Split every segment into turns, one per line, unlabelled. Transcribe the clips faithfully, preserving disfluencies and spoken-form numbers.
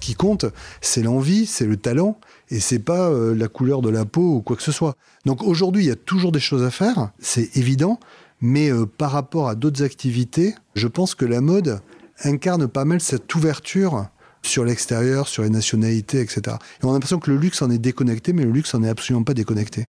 qui compte, c'est l'envie, c'est le talent, et c'est pas euh, la couleur de la peau ou quoi que ce soit. Donc aujourd'hui, il y a toujours des choses à faire, c'est évident, mais euh, par rapport à d'autres activités, je pense que la mode incarne pas mal cette ouverture sur l'extérieur, sur les nationalités, et cetera. Et on a l'impression que le luxe en est déconnecté, mais le luxe en est absolument pas déconnecté.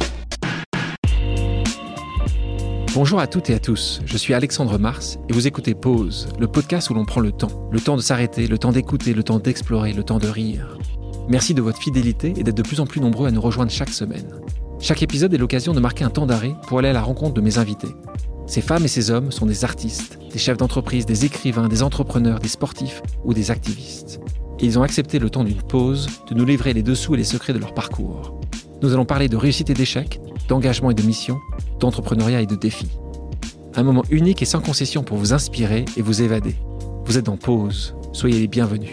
Bonjour à toutes et à tous, je suis Alexandre Mars et vous écoutez Pause, le podcast où l'on prend le temps. Le temps de s'arrêter, le temps d'écouter, le temps d'explorer, le temps de rire. Merci de votre fidélité et d'être de plus en plus nombreux à nous rejoindre chaque semaine. Chaque épisode est l'occasion de marquer un temps d'arrêt pour aller à la rencontre de mes invités. Ces femmes et ces hommes sont des artistes, des chefs d'entreprise, des écrivains, des entrepreneurs, des sportifs ou des activistes. Et ils ont accepté le temps d'une pause de nous livrer les dessous et les secrets de leur parcours. Nous allons parler de réussite et d'échec, d'engagement et de mission, d'entrepreneuriat et de défis. Un moment unique et sans concession pour vous inspirer et vous évader. Vous êtes en pause, soyez les bienvenus.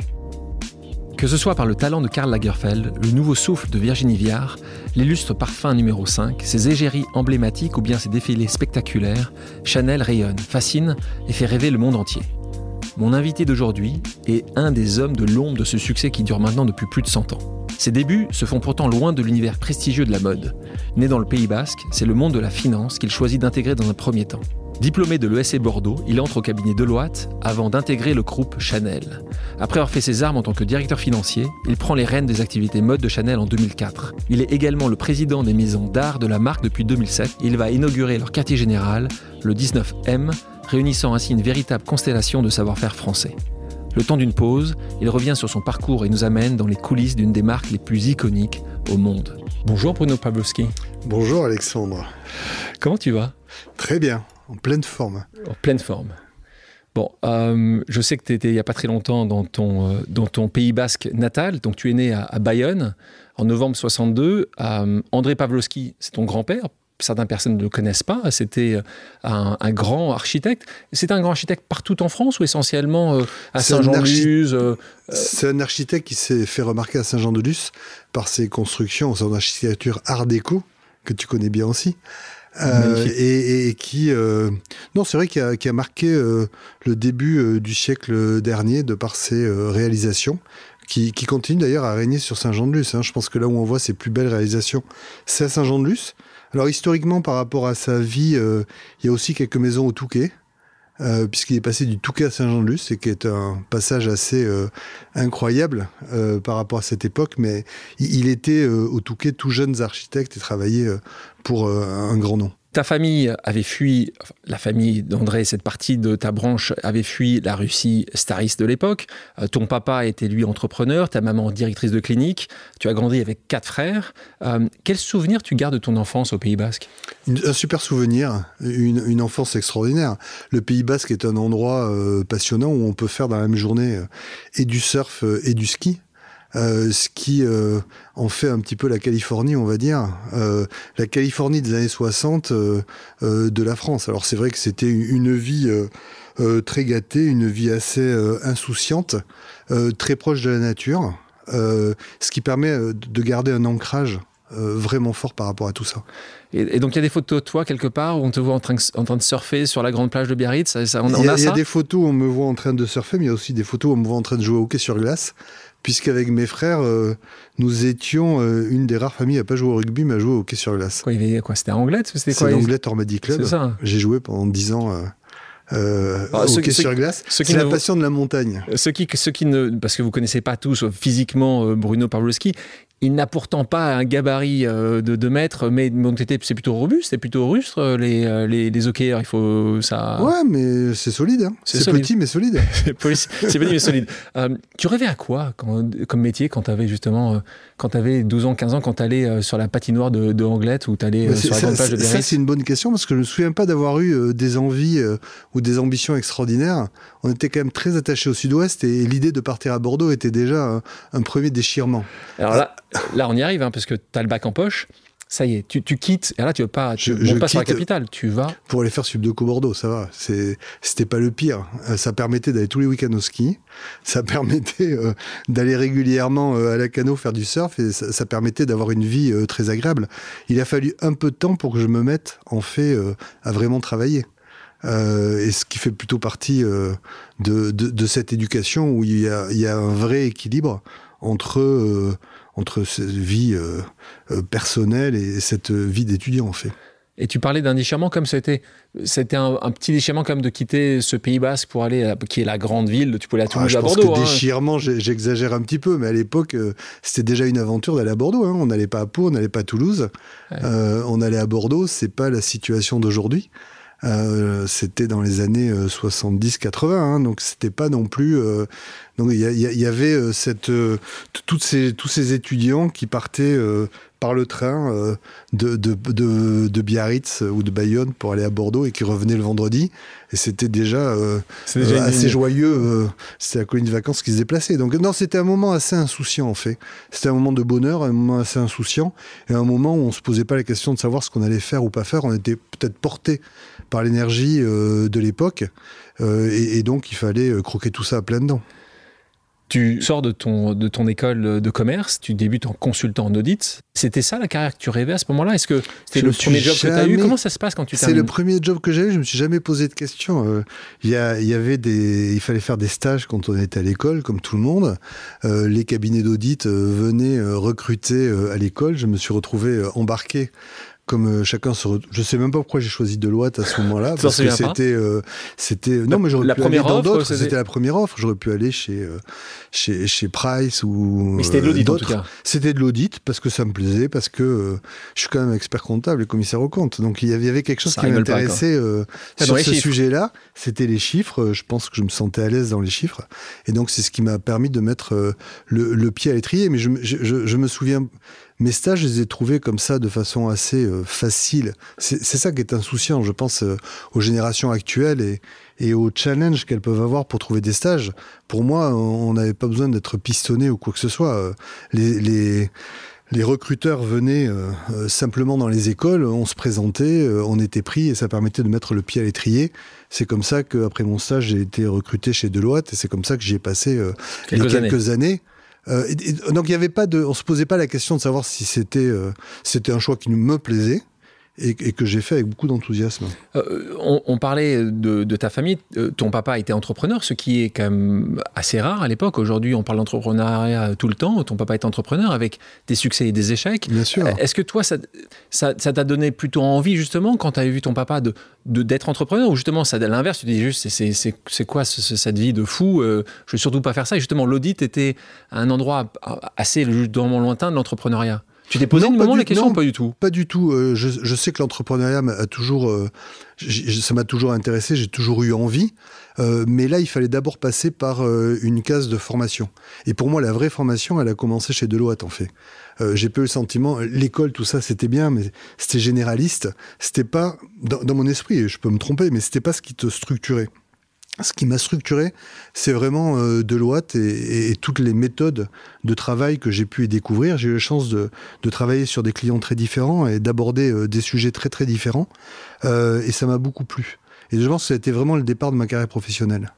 Que ce soit par le talent de Karl Lagerfeld, le nouveau souffle de Virginie Viard, l'illustre parfum numéro cinq, ses égéries emblématiques ou bien ses défilés spectaculaires, Chanel rayonne, fascine et fait rêver le monde entier. Mon invité d'aujourd'hui est un des hommes de l'ombre de ce succès qui dure maintenant depuis plus de cent ans. Ses débuts se font pourtant loin de l'univers prestigieux de la mode. Né dans le Pays Basque, c'est le monde de la finance qu'il choisit d'intégrer dans un premier temps. Diplômé de l'E S C Bordeaux, il entre au cabinet Deloitte avant d'intégrer le groupe Chanel. Après avoir fait ses armes en tant que directeur financier, il prend les rênes des activités mode de Chanel en deux mille quatre. Il est également le président des maisons d'art de la marque depuis deux mille sept et il va inaugurer leur quartier général, le dix-neuf M, réunissant ainsi une véritable constellation de savoir-faire français. Le temps d'une pause, il revient sur son parcours et nous amène dans les coulisses d'une des marques les plus iconiques au monde. Bonjour Bruno Pavlovski.
Bonjour Alexandre.
Comment tu vas ?
Très bien, en pleine forme.
En pleine forme. Bon, euh, je sais que tu étais il n'y a pas très longtemps dans ton, euh, dans ton Pays Basque natal, donc tu es né à, à Bayonne en novembre soixante-deux. Euh, André Pavlovski, c'est ton grand-père. Certaines personnes ne le connaissent pas, c'était un, un grand architecte. C'est un grand architecte partout en France ou essentiellement euh, à
c'est
Saint-Jean-de-Luz
archi...
euh...
C'est un architecte qui s'est fait remarquer à Saint-Jean-de-Luz par ses constructions, son architecture art déco, que tu connais bien aussi. Euh, et, et, et qui... Euh... Non, c'est vrai qu'il a, qu'il a marqué euh, le début euh, du siècle dernier de par ses euh, réalisations. Qui, qui continue d'ailleurs à régner sur Saint-Jean-de-Luz. Hein. Je pense que là où on voit ses plus belles réalisations, c'est à Saint-Jean-de-Luz. Alors historiquement, par rapport à sa vie, euh, il y a aussi quelques maisons au Touquet, euh, puisqu'il est passé du Touquet à Saint-Jean-de-Luz, ce qui est un passage assez euh, incroyable euh, par rapport à cette époque, mais il, il était euh, au Touquet tout jeune architecte et travaillait euh, pour euh, un grand nom.
Ta famille avait fui, enfin, la famille d'André, cette partie de ta branche avait fui la Russie tsariste de l'époque. Euh, ton papa était lui entrepreneur, ta maman directrice de clinique. Tu as grandi avec quatre frères. Euh, quel souvenir tu gardes de ton enfance au Pays Basque ?
Un super souvenir, une, une enfance extraordinaire. Le Pays Basque est un endroit euh, passionnant où on peut faire dans la même journée euh, et du surf euh, et du ski. Euh, ce qui euh, en fait un petit peu la Californie, on va dire. Euh, la Californie des années soixante euh, euh, de la France. Alors c'est vrai que c'était une vie euh, euh, très gâtée, une vie assez euh, insouciante, euh, très proche de la nature, euh, ce qui permet de garder un ancrage euh, vraiment fort par rapport à tout ça.
Et, et donc il y a des photos de toi quelque part où on te voit en train, en train de surfer sur la grande plage de Biarritz. Ça, ça, on, on
il y a,
a ça ?
Il y a des photos où on me voit en train de surfer, mais il y a aussi des photos où on me voit en train de jouer au hockey sur glace. Puisqu'avec mes frères, euh, nous étions euh, une des rares familles à pas jouer au rugby, mais à jouer au hockey sur glace.
Quoi, il y avait quoi ? C'était à Anglette ? C'était quoi ?
C'est l'Anglette Ormadi Club.
C'est ça.
J'ai joué pendant dix ans euh, euh,
Alors,
au
ceux,
hockey
ceux,
sur glace.
C'est
la
ne...
passion de la montagne.
Ceux qui, ceux qui ne... Parce que vous ne connaissez pas tous physiquement euh, Bruno Pavlovski, il n'a pourtant pas un gabarit euh, de deux mètres, mais donc c'est plutôt robuste, c'est plutôt rustre, les, les, les hockeyeurs, il faut ça...
Ouais, mais c'est solide. Hein. C'est, c'est solide. Petit, mais solide.
c'est petit, mais solide. Euh, tu rêvais à quoi quand, comme métier quand tu avais justement euh, quand tu avais douze ans, quinze ans, quand tu allais euh, sur la patinoire de, de Anglette ou tu allais euh, sur la grande plage de Biarritz ?
Ça, c'est une bonne question, parce que je ne me souviens pas d'avoir eu euh, des envies euh, ou des ambitions extraordinaires. On était quand même très attachés au sud-ouest et, et l'idée de partir à Bordeaux était déjà un, un premier déchirement.
Alors là, là on y arrive, hein, parce que tu as le bac en poche. Ça y est, tu, tu quittes. Et là, tu ne vas pas, tu
je, je
pas sur la capitale. Tu vas
pour aller faire Subdeco Bordeaux. Ça va. C'est, c'était pas le pire. Ça permettait d'aller tous les week-ends au ski. Ça permettait euh, d'aller régulièrement euh, à la Cano faire du surf et ça, ça permettait d'avoir une vie euh, très agréable. Il a fallu un peu de temps pour que je me mette en fait euh, à vraiment travailler. Euh, et ce qui fait plutôt partie euh, de, de, de cette éducation où il y a, il y a un vrai équilibre entre, euh, entre cette vie euh, euh, personnelle et cette vie d'étudiant, en fait.
Et tu parlais d'un déchirement comme c'était, c'était un, un petit déchirement comme de quitter ce Pays Basque pour aller, à, qui est la grande ville, tu peux aller à Toulouse,
ah,
à Bordeaux.
Je pense que
hein.
déchirement, j'exagère un petit peu, mais à l'époque, euh, c'était déjà une aventure d'aller à Bordeaux. Hein. On n'allait pas à Pau, on n'allait pas à Toulouse, ouais. euh, on allait à Bordeaux, c'est pas la situation d'aujourd'hui. Euh, c'était dans les années euh, soixante-dix quatre-vingts, hein, donc c'était pas non plus... Euh, donc il y, y, y avait euh, cette, euh, toutes ces, tous ces étudiants qui partaient euh, par le train euh, de, de, de, de Biarritz ou de Bayonne pour aller à Bordeaux et qui revenaient le vendredi. Et c'était déjà, euh, c'est déjà euh, assez joyeux. Euh, c'était la colonie de vacances qui se déplaçait. Donc non, c'était un moment assez insouciant en fait. C'était un moment de bonheur, un moment assez insouciant et un moment où on se posait pas la question de savoir ce qu'on allait faire ou pas faire. On était peut-être porté par l'énergie euh, de l'époque euh, et, et donc il fallait euh, croquer tout ça à pleines dents.
Tu sors de ton, de ton école de commerce, tu débutes en consultant en audit. C'était ça la carrière que tu rêvais à ce moment-là? Est-ce que c'était je le premier job jamais... que tu as eu? Comment ça se passe quand tu termines?
C'est le premier job que j'ai eu, je ne me suis jamais posé de questions. Euh, il y, a, il y avait des... Il fallait faire des stages quand on était à l'école, comme tout le monde. Euh, les cabinets d'audit euh, venaient euh, recruter euh, à l'école. Je me suis retrouvé euh, embarqué comme euh, chacun se re... je sais même pas pourquoi j'ai choisi Deloitte à ce moment-là parce que c'était euh, c'était non mais j'aurais
la
pu aller dans
offre,
d'autres
c'était...
c'était la première offre, j'aurais pu aller chez euh, chez chez Price ou
mais c'était de l'audit
d'autres.
En tout cas.
C'était de l'audit parce que ça me plaisait, parce que euh, je suis quand même expert comptable et commissaire aux comptes, donc il y avait, il y avait quelque chose ça qui m'intéressait euh, sur ce sujet-là, c'était les chiffres. Je pense que je me sentais à l'aise dans les chiffres et donc c'est ce qui m'a permis de mettre euh, le, le pied à l'étrier. Mais je, je, je, je me souviens, mes stages, je les ai trouvés comme ça de façon assez euh, facile. C'est, c'est ça qui est insouciant, je pense, euh, aux générations actuelles et, et aux challenges qu'elles peuvent avoir pour trouver des stages. Pour moi, on n'avait pas besoin d'être pistonné ou quoi que ce soit. Les, les, les recruteurs venaient euh, euh, simplement dans les écoles, on se présentait, euh, on était pris et ça permettait de mettre le pied à l'étrier. C'est comme ça qu'après mon stage, j'ai été recruté chez Deloitte et c'est comme ça que j'y ai passé euh, quelques, les quelques années. années. Euh, et, et, donc il y avait pas de, on se posait pas la question de savoir si c'était euh, c'était un choix qui me plaisait et, et que j'ai fait avec beaucoup d'enthousiasme.
Euh, on, on parlait de, de ta famille. Euh, ton papa était entrepreneur, ce qui est quand même assez rare à l'époque. Aujourd'hui, on parle d'entrepreneuriat tout le temps. Ton papa est entrepreneur avec des succès et des échecs.
Bien sûr.
Est-ce que toi, ça, ça, ça t'a donné plutôt envie justement quand tu as vu ton papa de, de d'être entrepreneur, ou justement ça à l'inverse, tu te dis juste c'est c'est c'est, c'est quoi ce, ce, cette vie de fou, euh, je vais surtout pas faire ça. Et justement, l'audit était un endroit assez justement lointain de l'entrepreneuriat. Tu t'es posé un moment la question?
Non,
pas du tout.
Pas du tout. Euh, je, je sais que l'entrepreneuriat m'a toujours, euh, ça m'a toujours intéressé, j'ai toujours eu envie. Euh, mais là, il fallait d'abord passer par euh, une case de formation. Et pour moi, la vraie formation, elle a commencé chez Deloitte, en fait. Euh, j'ai peu eu le sentiment, l'école, tout ça, c'était bien, mais c'était généraliste. C'était pas, dans, dans mon esprit, je peux me tromper, mais c'était pas ce qui te structurait. Ce qui m'a structuré, c'est vraiment euh, Deloitte et, et, et toutes les méthodes de travail que j'ai pu y découvrir. J'ai eu la chance de, de travailler sur des clients très différents et d'aborder euh, des sujets très très différents. Euh, et ça m'a beaucoup plu. Et je pense que ça a été vraiment le départ de ma carrière professionnelle.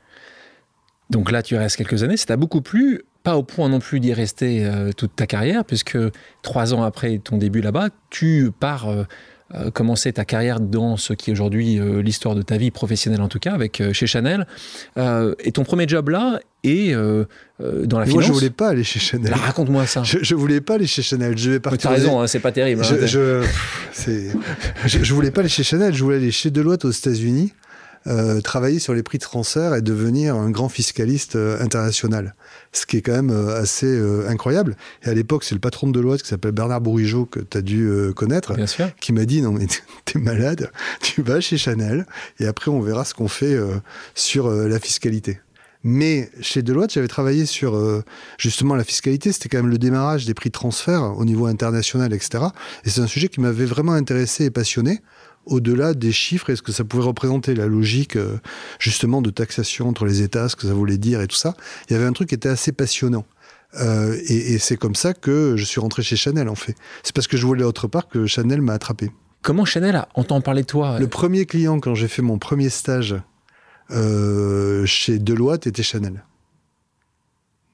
Donc là, tu restes quelques années. Ça t'a beaucoup plu, pas au point non plus d'y rester euh, toute ta carrière, puisque trois ans après ton début là-bas, tu pars... Euh, Euh, commencer ta carrière dans ce qui est aujourd'hui euh, l'histoire de ta vie professionnelle, en tout cas, avec euh, chez Chanel. Euh, et ton premier job là est euh, euh, dans la
Mais
finance.
Moi, je voulais pas aller chez Chanel.
Là, raconte-moi ça.
Je, je voulais pas aller chez Chanel. Je vais partir.
Tu as raison, hein, c'est pas terrible.
Je,
hein,
je, c'est... je, je voulais pas aller chez Chanel. Je voulais aller chez Deloitte aux États-Unis, euh, travailler sur les prix de transfert et devenir un grand fiscaliste euh, international. Ce qui est quand même euh, assez euh, incroyable. Et à l'époque, c'est le patron de Deloitte qui s'appelle Bernard Bourigeaud, que tu as dû euh, connaître,
Bien sûr.
Qui m'a dit « Non, mais t'es malade, tu vas chez Chanel et après on verra ce qu'on fait euh, sur euh, la fiscalité. » Mais chez Deloitte, j'avais travaillé sur euh, justement la fiscalité. C'était quand même le démarrage des prix de transfert au niveau international, et cetera. Et c'est un sujet qui m'avait vraiment intéressé et passionné, au-delà des chiffres et ce que ça pouvait représenter, la logique euh, justement de taxation entre les États, ce que ça voulait dire et tout ça. Il y avait un truc qui était assez passionnant. Euh, et, et c'est comme ça que je suis rentré chez Chanel, en fait. C'est parce que je voulais autre part que Chanel m'a attrapé.
Comment Chanel a entendu parler de toi?
Le premier client, quand j'ai fait mon premier stage euh, chez Deloitte, était Chanel.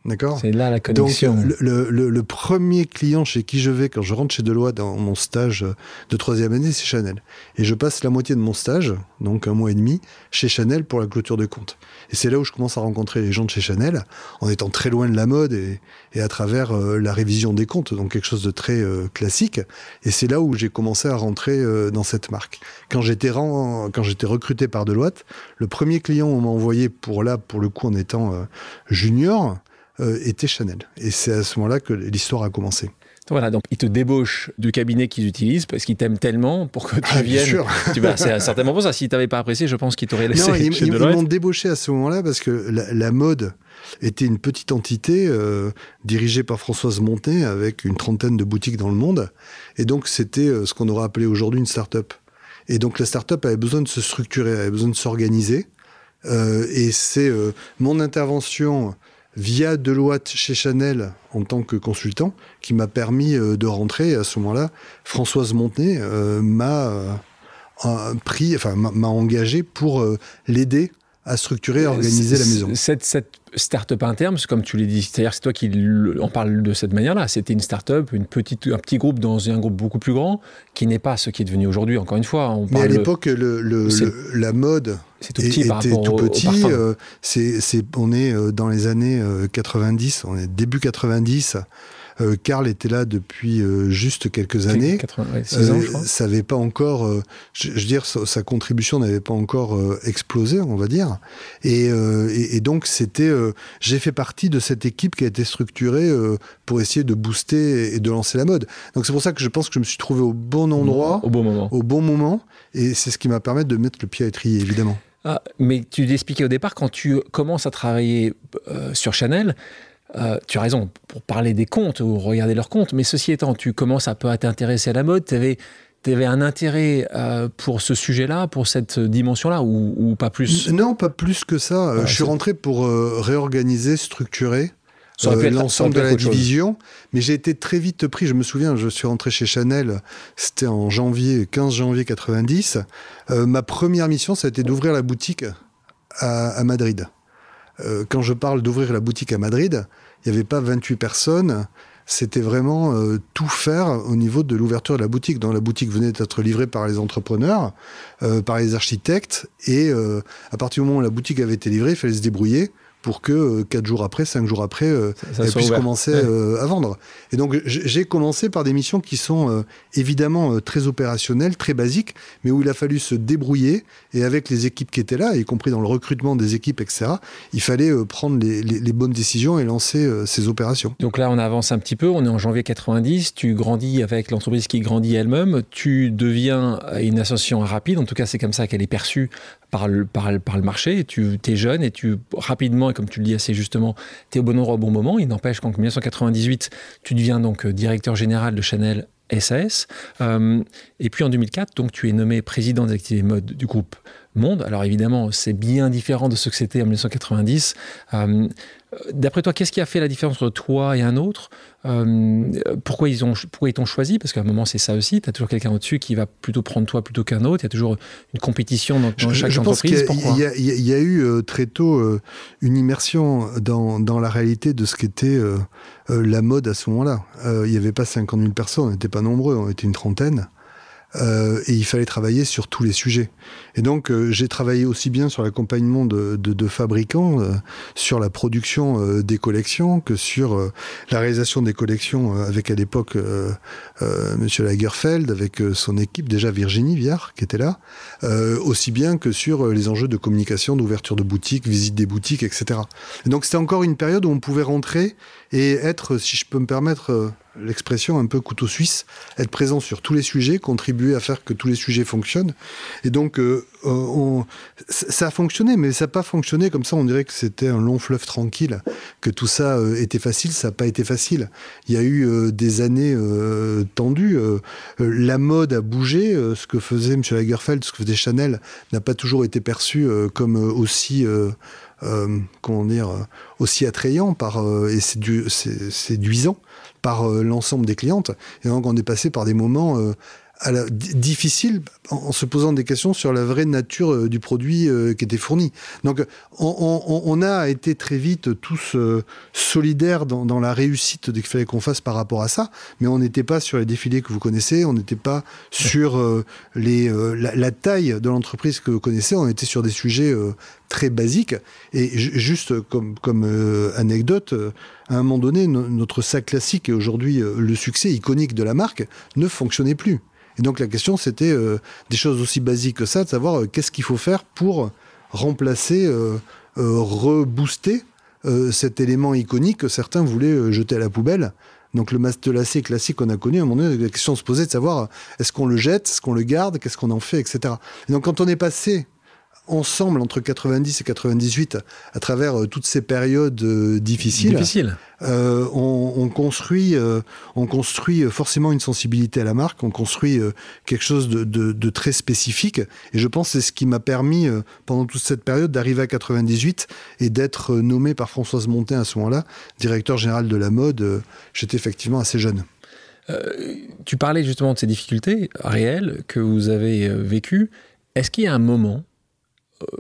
D'accord ?
C'est là la connexion.
Donc, le, le, le premier client chez qui je vais quand je rentre chez Deloitte dans mon stage de troisième année, c'est Chanel. Et je passe la moitié de mon stage, donc un mois et demi, chez Chanel pour la clôture de compte. Et c'est là où je commence à rencontrer les gens de chez Chanel, en étant très loin de la mode et, et à travers euh, la révision des comptes, donc quelque chose de très euh, classique. Et c'est là où j'ai commencé à rentrer euh, dans cette marque. Quand j'étais, ren- quand j'étais recruté par Deloitte, le premier client on m'a envoyé pour là, pour le coup, en étant euh, junior, Euh, était Chanel. Et c'est à ce moment-là que l'histoire a commencé.
Voilà, donc ils te débauchent du cabinet qu'ils utilisent parce qu'ils t'aiment tellement pour que tu
ah,
viennes.
Bien sûr.
Tu vas, c'est certainement pour ça. S'ils t'avaient pas apprécié, je pense qu'ils t'auraient laissé
non, ils,
chez
ils,
Deloitte.
Ils m'ont débauché à ce moment-là parce que la, la mode était une petite entité euh, dirigée par Françoise Montet avec une trentaine de boutiques dans le monde. Et donc, c'était euh, ce qu'on aurait appelé aujourd'hui une start-up. Et donc, la start-up avait besoin de se structurer, avait besoin de s'organiser. Euh, et c'est euh, mon intervention via Deloitte chez Chanel en tant que consultant, qui m'a permis euh, de rentrer. Et à ce moment-là, Françoise Montenay euh, m'a euh, pris, enfin m'a engagé pour euh, l'aider à structurer et organiser la maison.
Cette, cette start-up interne, comme tu l'as dit, c'est-à-dire c'est toi qui en parle de cette manière-là. C'était une start-up, une petite, un petit groupe dans un groupe beaucoup plus grand, qui n'est pas ce qui est devenu aujourd'hui. Encore une fois, on
mais
parle
à l'époque, le, le, le, la mode
c'est tout petit
et,
par
était
rapport
tout
au,
petit.
au
euh, c'est, c'est, on est dans les années quatre-vingt-dix, on est début quatre-vingt-dix. Euh, Karl était là depuis euh, juste quelques années.
quatre-vingt-six ans, je crois.
Ça n'avait pas encore, euh, je, je veux dire, sa, sa contribution n'avait pas encore euh, explosé, on va dire. Et, euh, et, et donc, c'était, euh, j'ai fait partie de cette équipe qui a été structurée euh, pour essayer de booster et de lancer la mode. Donc, c'est pour ça que je pense que je me suis trouvé au bon endroit,
au bon moment.
Au bon moment. Et c'est ce qui m'a permis de mettre le pied à l'étrier, évidemment.
Ah, mais tu l'expliquais au départ, quand tu commences à travailler euh, sur Chanel, Euh, tu as raison, pour parler des comptes ou regarder leurs comptes, mais ceci étant, tu commences un peu à t'intéresser à la mode, tu avais, avais un intérêt euh, pour ce sujet-là, pour cette dimension-là, ou, ou pas plus ?
Non, pas plus que ça.
Ouais,
je suis
c'est...
rentré pour euh, réorganiser, structurer euh, l'ensemble de la division, mais j'ai été très vite pris. Je me souviens, je suis rentré chez Chanel, c'était en janvier, quinze janvier quatre-vingt-dix. Euh, ma première mission, ça a été d'ouvrir la boutique à, à Madrid. Euh, quand je parle d'ouvrir la boutique à Madrid, il n'y avait pas vingt-huit personnes, c'était vraiment euh, tout faire au niveau de l'ouverture de la boutique. Donc la boutique venait d'être livrée par les entrepreneurs, euh, par les architectes, et euh, à partir du moment où la boutique avait été livrée, il fallait se débrouiller pour que euh, quatre jours après, cinq jours après, euh, ça, ça elle puisse ouvert. commencer ouais. euh, à vendre. Et donc, j'ai commencé par des missions qui sont euh, évidemment euh, très opérationnelles, très basiques, mais où il a fallu se débrouiller, et avec les équipes qui étaient là, y compris dans le recrutement des équipes, et cetera, il fallait euh, prendre les, les, les bonnes décisions et lancer euh, ces opérations.
Donc là, on avance un petit peu, on est en janvier quatre-vingt-dix, tu grandis avec l'entreprise qui grandit elle-même, tu deviens une association rapide, en tout cas c'est comme ça qu'elle est perçue par le, par, par le marché, tu es jeune et tu rapidement, et comme tu le dis assez justement, tu es au bon endroit au bon moment. Il n'empêche qu'en dix-neuf cent quatre-vingt-dix-huit, tu deviens donc directeur général de Chanel S A S. Euh, et puis en deux mille quatre, donc, tu es nommé président des activités mode du groupe Monde. Alors évidemment, c'est bien différent de ce que c'était en dix-neuf cent quatre-vingt-dix. Euh, D'après toi, qu'est-ce qui a fait la différence entre toi et un autre ? euh, Pourquoi ils ont, pourquoi ils t'ont choisi ? Parce qu'à un moment, c'est ça aussi. Tu as toujours quelqu'un au-dessus qui va plutôt prendre toi plutôt qu'un autre. Il y a toujours une compétition dans, dans
je,
chaque
je
entreprise.
Pense qu'il y a, il y a, il y a eu euh, très tôt euh, une immersion dans, dans la réalité de ce qu'était euh, euh, la mode à ce moment-là. Euh, il n'y avait pas cinquante mille personnes, on n'était pas nombreux, on était une trentaine. Euh, et il fallait travailler sur tous les sujets. Et donc, euh, j'ai travaillé aussi bien sur l'accompagnement de, de, de fabricants, euh, sur la production euh, des collections, que sur euh, la réalisation des collections euh, avec, à l'époque, euh, euh, Monsieur Lagerfeld, avec euh, son équipe, déjà Virginie Viard, qui était là, euh, aussi bien que sur euh, les enjeux de communication, d'ouverture de boutiques, visite des boutiques, et cetera. Et donc, c'était encore une période où on pouvait rentrer et être, si je peux me permettre... Euh, l'expression un peu couteau suisse, être présent sur tous les sujets, contribuer à faire que tous les sujets fonctionnent. Et donc, euh, on, ça a fonctionné, mais ça n'a pas fonctionné comme ça. On dirait que c'était un long fleuve tranquille, que tout ça euh, était facile. Ça n'a pas été facile. Il y a eu euh, des années euh, tendues. Euh, la mode a bougé. Euh, ce que faisait M. Lagerfeld, ce que faisait Chanel, n'a pas toujours été perçu euh, comme aussi... Euh, Euh, comment dire, euh, aussi attrayant par, euh, et sédu- séduisant par euh, l'ensemble des clientes. Et donc, on est passé par des moments euh, à la, d- difficile en, en se posant des questions sur la vraie nature euh, du produit euh, qui était fourni. Donc on, on, on a été très vite tous euh, solidaires dans, dans la réussite qu'il fallait qu'on fasse par rapport à ça, mais on n'était pas sur les défilés que vous connaissez, on n'était pas sur euh, les, euh, la, la taille de l'entreprise que vous connaissez, on était sur des sujets euh, très basiques. Et j- juste comme, comme euh, anecdote, euh, à un moment donné, no- notre sac classique et aujourd'hui euh, le succès iconique de la marque ne fonctionnait plus. Et donc la question, c'était euh, des choses aussi basiques que ça, de savoir euh, qu'est-ce qu'il faut faire pour remplacer, euh, euh, rebooster euh, cet élément iconique que certains voulaient euh, jeter à la poubelle. Donc le matelassé classique qu'on a connu, à un moment donné, la question se posait de savoir euh, est-ce qu'on le jette, est-ce qu'on le garde, qu'est-ce qu'on en fait, et cetera. Et donc quand on est passé ensemble entre quatre-vingt-dix et quatre-vingt-dix-huit à travers euh, toutes ces périodes euh, difficiles,
Difficile.
euh, on, on construit, euh, on construit forcément une sensibilité à la marque, on construit euh, quelque chose de, de, de très spécifique. Et je pense que c'est ce qui m'a permis, euh, pendant toute cette période, d'arriver à quatre-vingt-dix-huit et d'être euh, nommé par Françoise Montin à ce moment-là, directeur général de la mode. Euh, j'étais effectivement assez jeune.
Euh, tu parlais justement de ces difficultés réelles que vous avez euh, vécues. Est-ce qu'il y a un moment euh,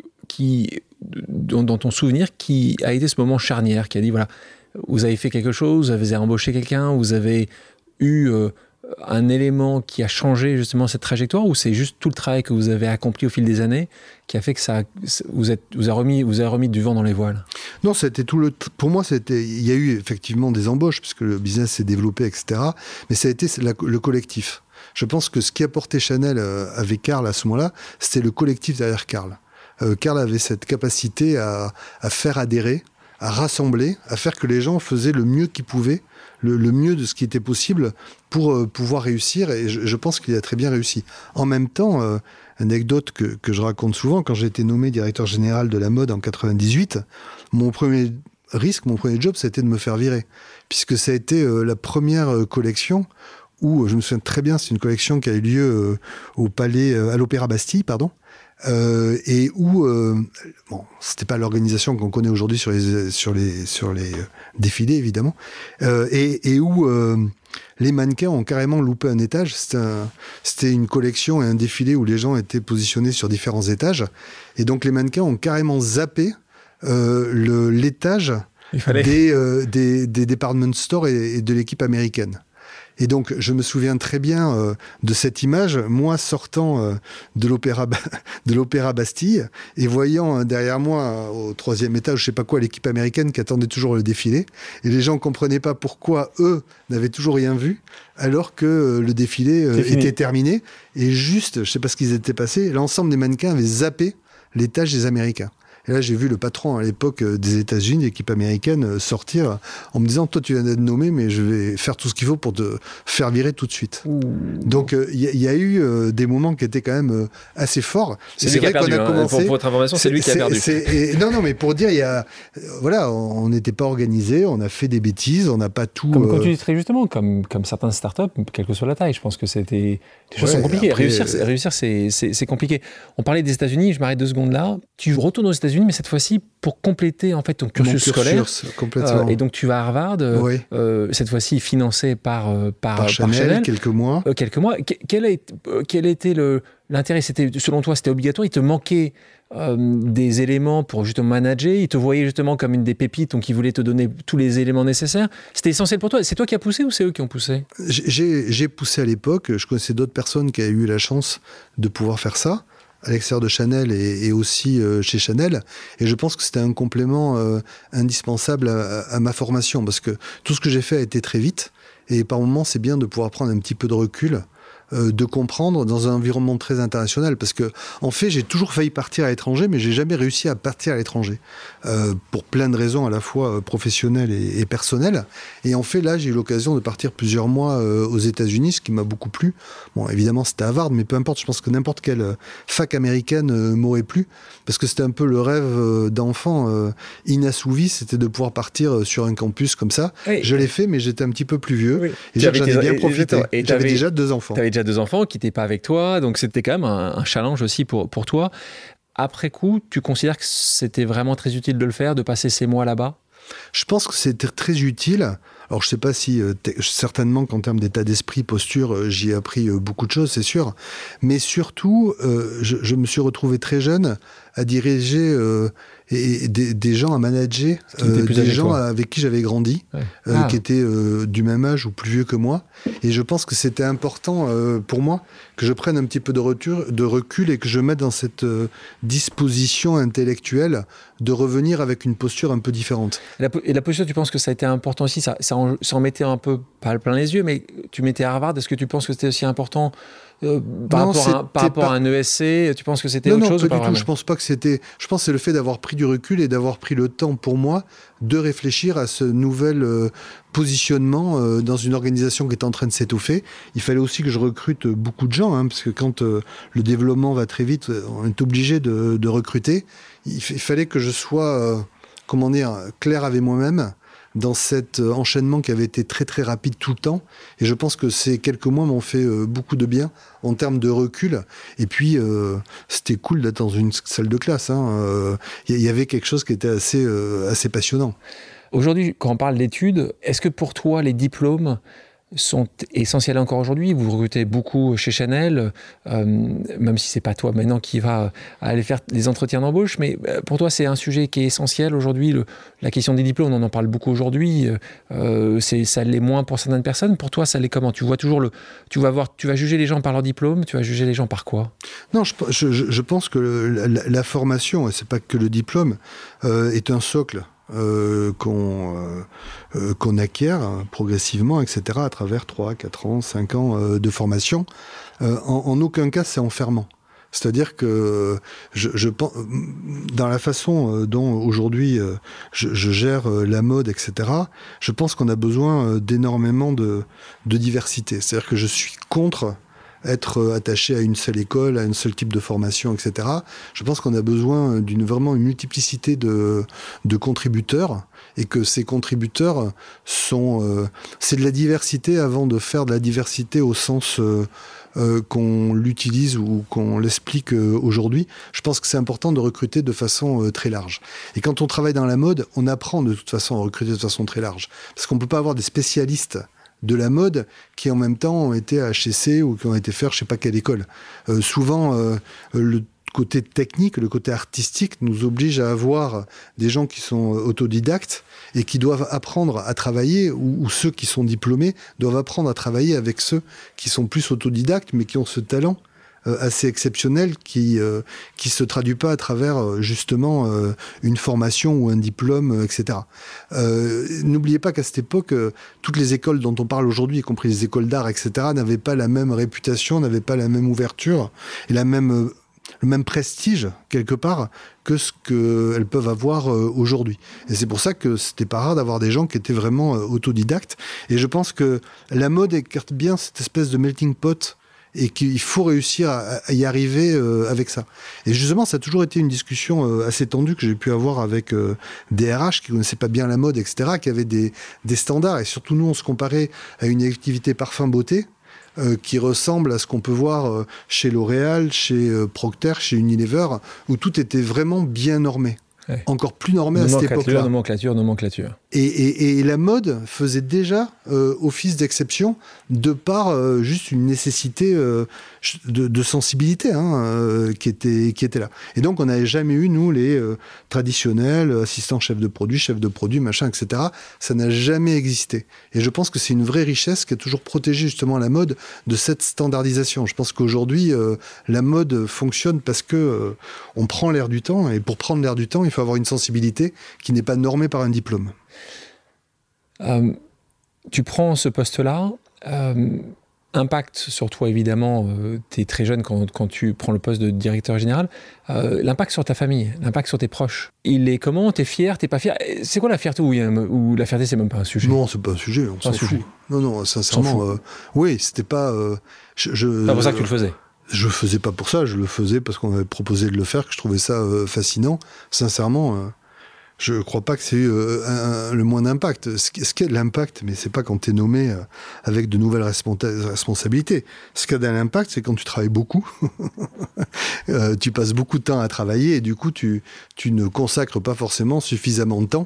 qui, dans, dans ton souvenir qui a été ce moment charnière, qui a dit, voilà, vous avez fait quelque chose, vous avez embauché quelqu'un, vous avez eu euh, un élément qui a changé justement cette trajectoire, ou c'est juste tout le travail que vous avez accompli au fil des années qui a fait que ça vous, êtes, vous, a remis, vous a remis du vent dans les voiles?
Non, c'était tout le. Pour moi, c'était. Il y a eu effectivement des embauches puisque le business s'est développé, et cetera. Mais ça a été la, le collectif. Je pense que ce qui a porté Chanel euh, avec Karl à ce moment-là, c'était le collectif derrière Karl. Euh, Karl avait cette capacité à, à faire adhérer, à rassembler, à faire que les gens faisaient le mieux qu'ils pouvaient, le, le mieux de ce qui était possible pour euh, pouvoir réussir. Et je, je pense qu'il a très bien réussi. En même temps, euh, anecdote que, que je raconte souvent, quand j'ai été nommé directeur général de la mode en quatre-vingt-dix-huit, mon premier risque, mon premier job, c'était de me faire virer. Puisque ça a été euh, la première euh, collection où, je me souviens très bien, c'est une collection qui a eu lieu euh, au palais, euh, à l'Opéra Bastille, pardon, euh, et où, euh, bon, c'était pas l'organisation qu'on connaît aujourd'hui sur les, sur les, sur les euh, défilés, évidemment, euh, et, et où euh, les mannequins ont carrément loupé un étage. C'était, un, c'était une collection et un défilé où les gens étaient positionnés sur différents étages, et donc les mannequins ont carrément zappé euh, le, l'étage des, euh, des, des department stores et, et de l'équipe américaine. Et donc, je me souviens très bien euh, de cette image, moi sortant euh, de l'opéra, de l'opéra Bastille et voyant euh, derrière moi, euh, au troisième étage, je sais pas quoi, l'équipe américaine qui attendait toujours le défilé. Et les gens comprenaient pas pourquoi eux n'avaient toujours rien vu, alors que euh, le défilé euh, était terminé. Et juste, je sais pas ce qu'ils étaient passés, l'ensemble des mannequins avaient zappé l'étage des Américains. Et là, j'ai vu le patron à l'époque des États-Unis, l'équipe américaine, sortir en me disant « Toi, tu viens d'être nommé, mais je vais faire tout ce qu'il faut pour te faire virer tout de suite. Ouh. » Donc, il euh, y, y a eu euh, des moments qui étaient quand même euh, assez forts.
C'est, c'est lui vrai qui a perdu. A commencé, hein. pour, pour votre information, c'est, c'est lui qui a perdu.
C'est, et, non, non, mais pour dire, y a, euh, voilà, on n'était pas organisé, on a fait des bêtises, on n'a pas tout...
Comme,
euh...
comme tu dis très justement, comme, comme certaines startups, quelle que soit la taille, je pense que c'était... Les choses ouais, sont compliquées. Après, réussir, c'est, réussir c'est, c'est, c'est compliqué. On parlait des États-Unis, je m'arrête deux secondes là. Tu retournes aux États-Unis, mais cette fois-ci pour compléter en fait ton cursus, cursus scolaire.
Complètement.
Euh, et donc tu vas à Harvard, euh, oui. euh, cette fois-ci financé par euh, par,
par, Chanel, par Chanel, quelques mois.
Euh, quelques mois. Qu- quel a été, euh, quel était le l'intérêt? C'était selon toi, c'était obligatoire? Il te manquait euh, des éléments pour justement manager? Il te voyait justement comme une des pépites, donc il voulait te donner tous les éléments nécessaires. C'était essentiel pour toi. C'est toi qui as poussé ou c'est eux qui ont poussé?
J'ai, j'ai poussé à l'époque. Je connaissais d'autres personnes qui avaient eu la chance de pouvoir faire ça à l'extérieur de Chanel et, et aussi euh, chez Chanel. Et je pense que c'était un complément euh, indispensable à, à ma formation parce que tout ce que j'ai fait a été très vite. Et par moments, c'est bien de pouvoir prendre un petit peu de recul, euh, de comprendre dans un environnement très international. Parce que, en fait, j'ai toujours failli partir à l'étranger, mais j'ai jamais réussi à partir à l'étranger. Euh, pour plein de raisons à la fois professionnelles et, et personnelles. Et en fait, là, j'ai eu l'occasion de partir plusieurs mois euh, aux États-Unis, ce qui m'a beaucoup plu. Bon, évidemment, c'était Harvard, mais peu importe, je pense que n'importe quelle fac américaine euh, m'aurait plu, parce que c'était un peu le rêve euh, d'enfant euh, inassouvi, c'était de pouvoir partir sur un campus comme ça. Oui. Je l'ai fait, mais j'étais un petit peu plus vieux, oui. et j'en ai bien profité. Et j'avais déjà deux enfants.
Tu avais déjà deux enfants qui n'étaient pas avec toi, donc c'était quand même un, un challenge aussi pour, pour toi. Après coup, tu considères que c'était vraiment très utile de le faire, de passer ces mois là-bas?
Je pense que c'était très utile. Alors, je sais pas si, euh, certainement qu'en termes d'état d'esprit, posture, euh, j'y ai appris euh, beaucoup de choses, c'est sûr. Mais surtout, euh, je, je me suis retrouvé très jeune à diriger euh, et, et des, des gens, à manager euh, des gens toi. avec qui j'avais grandi, ouais. euh, ah. qui étaient euh, du même âge ou plus vieux que moi. Et je pense que c'était important euh, pour moi que je prenne un petit peu de, retour, de recul et que je mette dans cette euh, disposition intellectuelle de revenir avec une posture un peu différente.
Et la, et la posture, tu penses que ça a été important aussi, ça, ça, en, ça en mettait un peu, pas plein les yeux, mais tu mettais à Harvard, est-ce que tu penses que c'était aussi important Euh, par, non, rapport à, par rapport pas... à un E S C, tu penses que c'était
non,
autre
non,
chose
pas
ou pas
du
vraiment?
tout. Je pense pas que c'était. Je pense que c'est le fait d'avoir pris du recul et d'avoir pris le temps pour moi de réfléchir à ce nouvel euh, positionnement euh, dans une organisation qui est en train de s'étoffer. Il fallait aussi que je recrute beaucoup de gens, hein, parce que quand euh, le développement va très vite, on est obligé de, de recruter. Il, f- il fallait que je sois, euh, comment dire, clair avec moi-même dans cet enchaînement qui avait été très très rapide tout le temps. Et je pense que ces quelques mois m'ont fait euh, beaucoup de bien en termes de recul. Et puis, euh, c'était cool d'être dans une salle de classe. Il hein. euh, y, y avait quelque chose qui était assez, euh, assez passionnant.
Aujourd'hui, quand on parle d'études, est-ce que pour toi, les diplômes sont essentiels encore aujourd'hui? Vous recrutez beaucoup chez Chanel, euh, même si c'est pas toi maintenant qui va aller faire les entretiens d'embauche, mais pour toi c'est un sujet qui est essentiel aujourd'hui. Le, la question des diplômes, on en parle beaucoup aujourd'hui. Euh, c'est, ça l'est moins pour certaines personnes. Pour toi, ça l'est comment? Tu vois toujours le, tu vas voir, tu vas juger les gens par leur diplôme. Tu vas juger les gens par quoi?
Non, je, je, je pense que le, la, la formation, et c'est pas que le diplôme, euh, est un socle. Euh, qu'on, euh, euh, qu'on acquiert hein, progressivement, et cetera, à travers trois, quatre ans, cinq ans euh, de formation. Euh, en, en aucun cas, c'est enfermant. C'est-à-dire que je, je pense, dans la façon dont aujourd'hui je, je gère la mode, et cetera, je pense qu'on a besoin d'énormément de, de diversité. C'est-à-dire que je suis contre être attaché à une seule école, à un seul type de formation, et cetera. Je pense qu'on a besoin d'une vraiment une multiplicité de, de contributeurs et que ces contributeurs sont... Euh, c'est de la diversité avant de faire de la diversité au sens euh, euh, qu'on l'utilise ou qu'on l'explique euh, aujourd'hui. Je pense que c'est important de recruter de façon euh, très large. Et quand on travaille dans la mode, on apprend de toute façon à recruter de façon très large. Parce qu'on ne peut pas avoir des spécialistes de la mode qui en même temps ont été à H E C ou qui ont été faire je sais pas quelle école. Euh, souvent euh, le côté technique, le côté artistique nous oblige à avoir des gens qui sont autodidactes et qui doivent apprendre à travailler, ou, ou ceux qui sont diplômés doivent apprendre à travailler avec ceux qui sont plus autodidactes mais qui ont ce talent Euh, assez exceptionnel qui euh, qui se traduit pas à travers euh, justement euh, une formation ou un diplôme, euh, et cetera. Euh, n'oubliez pas qu'à cette époque, euh, toutes les écoles dont on parle aujourd'hui, y compris les écoles d'art, et cetera, n'avaient pas la même réputation, n'avaient pas la même ouverture et la même euh, le même prestige quelque part que ce qu'elles peuvent avoir euh, aujourd'hui. Et c'est pour ça que c'était pas rare d'avoir des gens qui étaient vraiment euh, autodidactes. Et je pense que la mode écarte bien cette espèce de melting pot et qu'il faut réussir à, à y arriver euh, avec ça. Et justement, ça a toujours été une discussion euh, assez tendue que j'ai pu avoir avec euh, des R H qui connaissaient pas bien la mode, et cetera, qui avaient des, des standards. Et surtout, nous, on se comparait à une activité parfum-beauté euh, qui ressemble à ce qu'on peut voir euh, chez L'Oréal, chez euh, Procter, chez Unilever, où tout était vraiment bien normé. Ouais. Encore plus normé à cette époque-là.
Nomenclature, nomenclature.
Et, et, et la mode faisait déjà euh, office d'exception de par euh, juste une nécessité euh, de, de sensibilité hein, euh, qui, était, qui était là. Et donc, on n'avait jamais eu, nous, les euh, traditionnels, assistants chefs de produit, chefs de produit, machin, et cetera. Ça n'a jamais existé. Et je pense que c'est une vraie richesse qui a toujours protégé justement la mode de cette standardisation. Je pense qu'aujourd'hui, euh, la mode fonctionne parce que euh, on prend l'air du temps. Et pour prendre l'air du temps, il faut avoir une sensibilité qui n'est pas normée par un diplôme.
Euh, tu prends ce poste-là, euh, impact sur toi évidemment, euh, tu es très jeune quand, quand tu prends le poste de directeur général, euh, l'impact sur ta famille, l'impact sur tes proches. Il est comment? T'es fier? T'es pas fier? C'est quoi la fierté? Ou, ou la fierté c'est même pas un sujet?
Non, c'est pas un sujet, on s'en fout. Non, non, sincèrement, euh, oui, c'était pas... Euh, je, je,
c'est pas pour ça que tu le faisais?
Je le faisais pas pour ça, je le faisais parce qu'on avait proposé de le faire, que je trouvais ça euh, fascinant. Sincèrement, euh, je crois pas que c'est eu euh, un, un, le moins d'impact. Ce qui, ce qui a de l'impact, mais c'est pas quand t'es nommé euh, avec de nouvelles responsa- responsabilités. Ce qui a de l'impact, c'est quand tu travailles beaucoup. euh, tu passes beaucoup de temps à travailler et du coup, tu, tu ne consacres pas forcément suffisamment de temps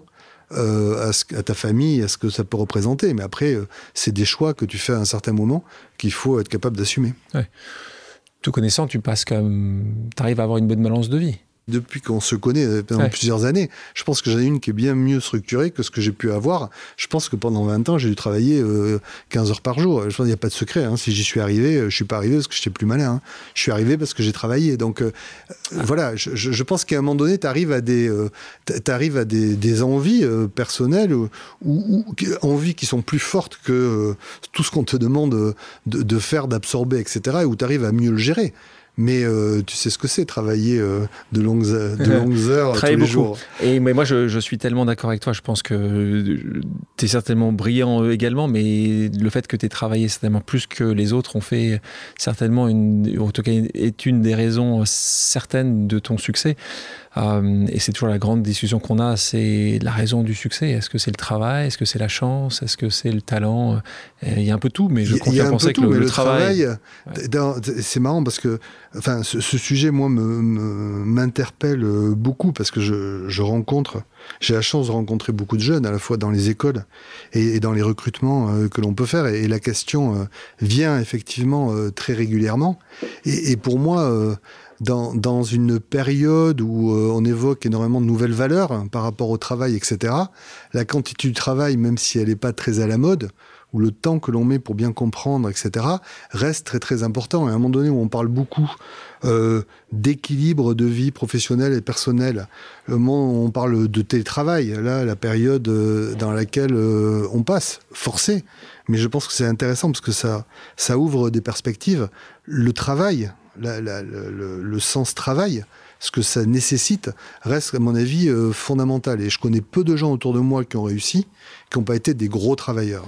euh, à, ce, à ta famille, à ce que ça peut représenter. Mais après, euh, c'est des choix que tu fais à un certain moment qu'il faut être capable d'assumer.
Ouais. Tout connaissant, tu passes comme, t'arrives à avoir une bonne balance de vie.
Depuis qu'on se connaît pendant ouais. plusieurs années, je pense que j'en ai une qui est bien mieux structurée que ce que j'ai pu avoir. Je pense que pendant vingt ans, j'ai dû travailler euh, quinze heures par jour. Je pense qu'il n'y a pas de secret. Hein. Si j'y suis arrivé, je ne suis pas arrivé parce que j'étais plus malin. Hein. Je suis arrivé parce que j'ai travaillé. Donc euh, ah. voilà, je, je pense qu'à un moment donné, tu arrives à des, euh, t'arrives à des, des envies euh, personnelles ou, ou, ou envies qui sont plus fortes que euh, tout ce qu'on te demande de, de faire, d'absorber, et cetera. Et où tu arrives à mieux le gérer. Mais euh, tu sais ce que c'est, travailler euh, de longues, de longues heures tous les
beaucoup.
jours.
Et mais moi, je, je suis tellement d'accord avec toi. Je pense que tu es certainement brillant également, mais le fait que tu aies travaillé certainement plus que les autres ont fait certainement, une, en tout cas, est une des raisons certaines de ton succès. Euh, et c'est toujours la grande discussion qu'on a, c'est la raison du succès. Est-ce que c'est le travail? Est-ce que c'est la chance? Est-ce que c'est le talent? Il y a un peu tout, mais je continue à penser que le, le travail...
travail ouais. dans, c'est marrant parce que enfin, ce, ce sujet, moi, me, me, m'interpelle beaucoup parce que je, je rencontre... J'ai la chance de rencontrer beaucoup de jeunes, à la fois dans les écoles et, et dans les recrutements euh, que l'on peut faire. Et, et la question euh, vient effectivement euh, très régulièrement. Et, et pour moi... Euh, Dans, dans une période où euh, on évoque énormément de nouvelles valeurs hein, par rapport au travail, et cetera, la quantité du travail, même si elle n'est pas très à la mode, ou le temps que l'on met pour bien comprendre, et cetera, reste très très important. Et à un moment donné où on parle beaucoup euh, d'équilibre de vie professionnelle et personnelle, le moment où on parle de télétravail, là, la période euh, dans laquelle euh, on passe, forcé. Mais je pense que c'est intéressant parce que ça, ça ouvre des perspectives. Le travail... La, la, le, le sens travail, ce que ça nécessite, reste à mon avis euh, fondamental. Et je connais peu de gens autour de moi qui ont réussi, qui n'ont pas été des gros travailleurs.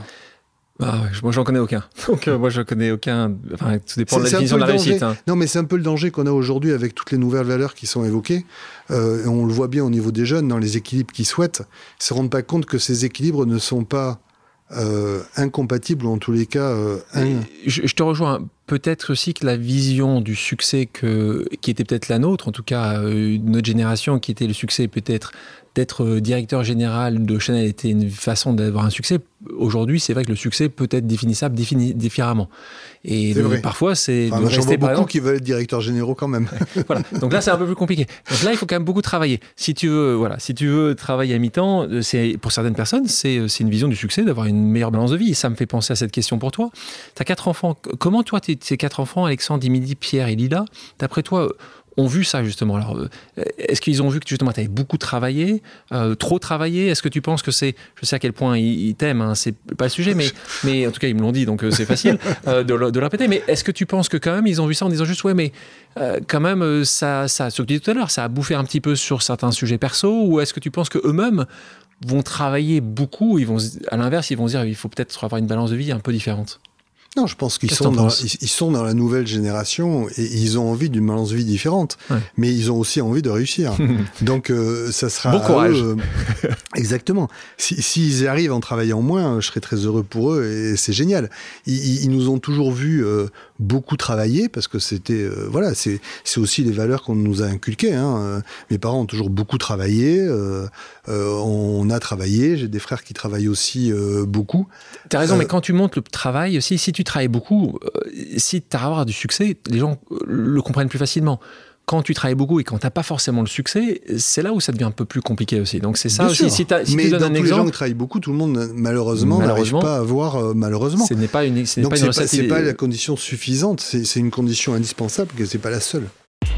Ah ouais, moi, j'en connais aucun. Donc, euh, moi, je connais aucun. Enfin, tout dépend c'est, de la définition de la réussite. Hein.
Non, mais c'est un peu le danger qu'on a aujourd'hui avec toutes les nouvelles valeurs qui sont évoquées. Euh, et on le voit bien au niveau des jeunes, dans les équilibres qu'ils souhaitent. Ils ne se rendent pas compte que ces équilibres ne sont pas euh, incompatibles, ou en tous les cas... Euh, un...
je, je te rejoins. Peut-être aussi que la vision du succès que, qui était peut-être la nôtre, en tout cas euh, notre génération, qui était le succès peut-être d'être directeur général de Chanel était une façon d'avoir un succès. Aujourd'hui, c'est vrai que le succès peut être définissable défini, différemment. Et
c'est
le,
vrai.
Parfois, c'est
enfin,
de rester
beaucoup
par exemple,
qui veulent être directeurs généraux quand même.
Voilà. Donc là, c'est un peu plus compliqué. Donc là, il faut quand même beaucoup travailler. Si tu veux, voilà, si tu veux travailler à mi-temps, c'est, pour certaines personnes, c'est, c'est une vision du succès d'avoir une meilleure balance de vie. Et ça me fait penser à cette question pour toi. Tu as quatre enfants. Comment toi, tes quatre enfants, Alexandre, Dimitri, Pierre et Lila, d'après toi, ont vu ça justement? Alors, est-ce qu'ils ont vu que justement tu avais beaucoup travaillé, euh, trop travaillé? Est-ce que tu penses que c'est, je sais à quel point ils, ils t'aiment, hein, c'est pas le sujet, mais, mais en tout cas ils me l'ont dit, donc euh, c'est facile euh, de, de le répéter. Mais est-ce que tu penses que quand même ils ont vu ça en disant juste ouais, mais euh, quand même euh, ça, ça, ce que tu disais tout à l'heure, ça a bouffé un petit peu sur certains sujets perso, ou est-ce que tu penses que eux-mêmes vont travailler beaucoup, ils vont, à l'inverse, ils vont se dire il faut peut-être avoir une balance de vie un peu différente?
Non, je pense qu'ils sont dans, ils, ils sont dans la nouvelle génération et ils ont envie d'une balance de vie différente, ouais. Mais ils ont aussi envie de réussir. Donc, euh, ça sera...
Bon courage.
Eux, euh, exactement. Si, s'ils y arrivent en travaillant moins, je serais très heureux pour eux et c'est génial. Ils, ils nous ont toujours vu euh, beaucoup travailler parce que c'était... Euh, voilà, c'est, c'est aussi les valeurs qu'on nous a inculquées. Hein. Mes parents ont toujours beaucoup travaillé. Euh, euh, on a travaillé. J'ai des frères qui travaillent aussi euh, beaucoup.
T'as raison, euh, mais quand tu montes le travail aussi, si tu travailles beaucoup, euh, si tu as à avoir du succès, les gens euh, le comprennent plus facilement. Quand tu travailles beaucoup et quand tu n'as pas forcément le succès, c'est là où ça devient un peu plus compliqué aussi. Donc c'est ça
Bien
aussi.
Sûr.
Si, si
mais
tu donnes
dans
un
tous
exemple,
les gens qui travaillent beaucoup, tout le monde malheureusement, malheureusement n'arrive pas à avoir euh, malheureusement.
Ce n'est pas une, ce n'est
Donc
pas une
c'est
recette.
Pas, c'est pas la condition suffisante. C'est, c'est une condition indispensable, que c'est pas la seule.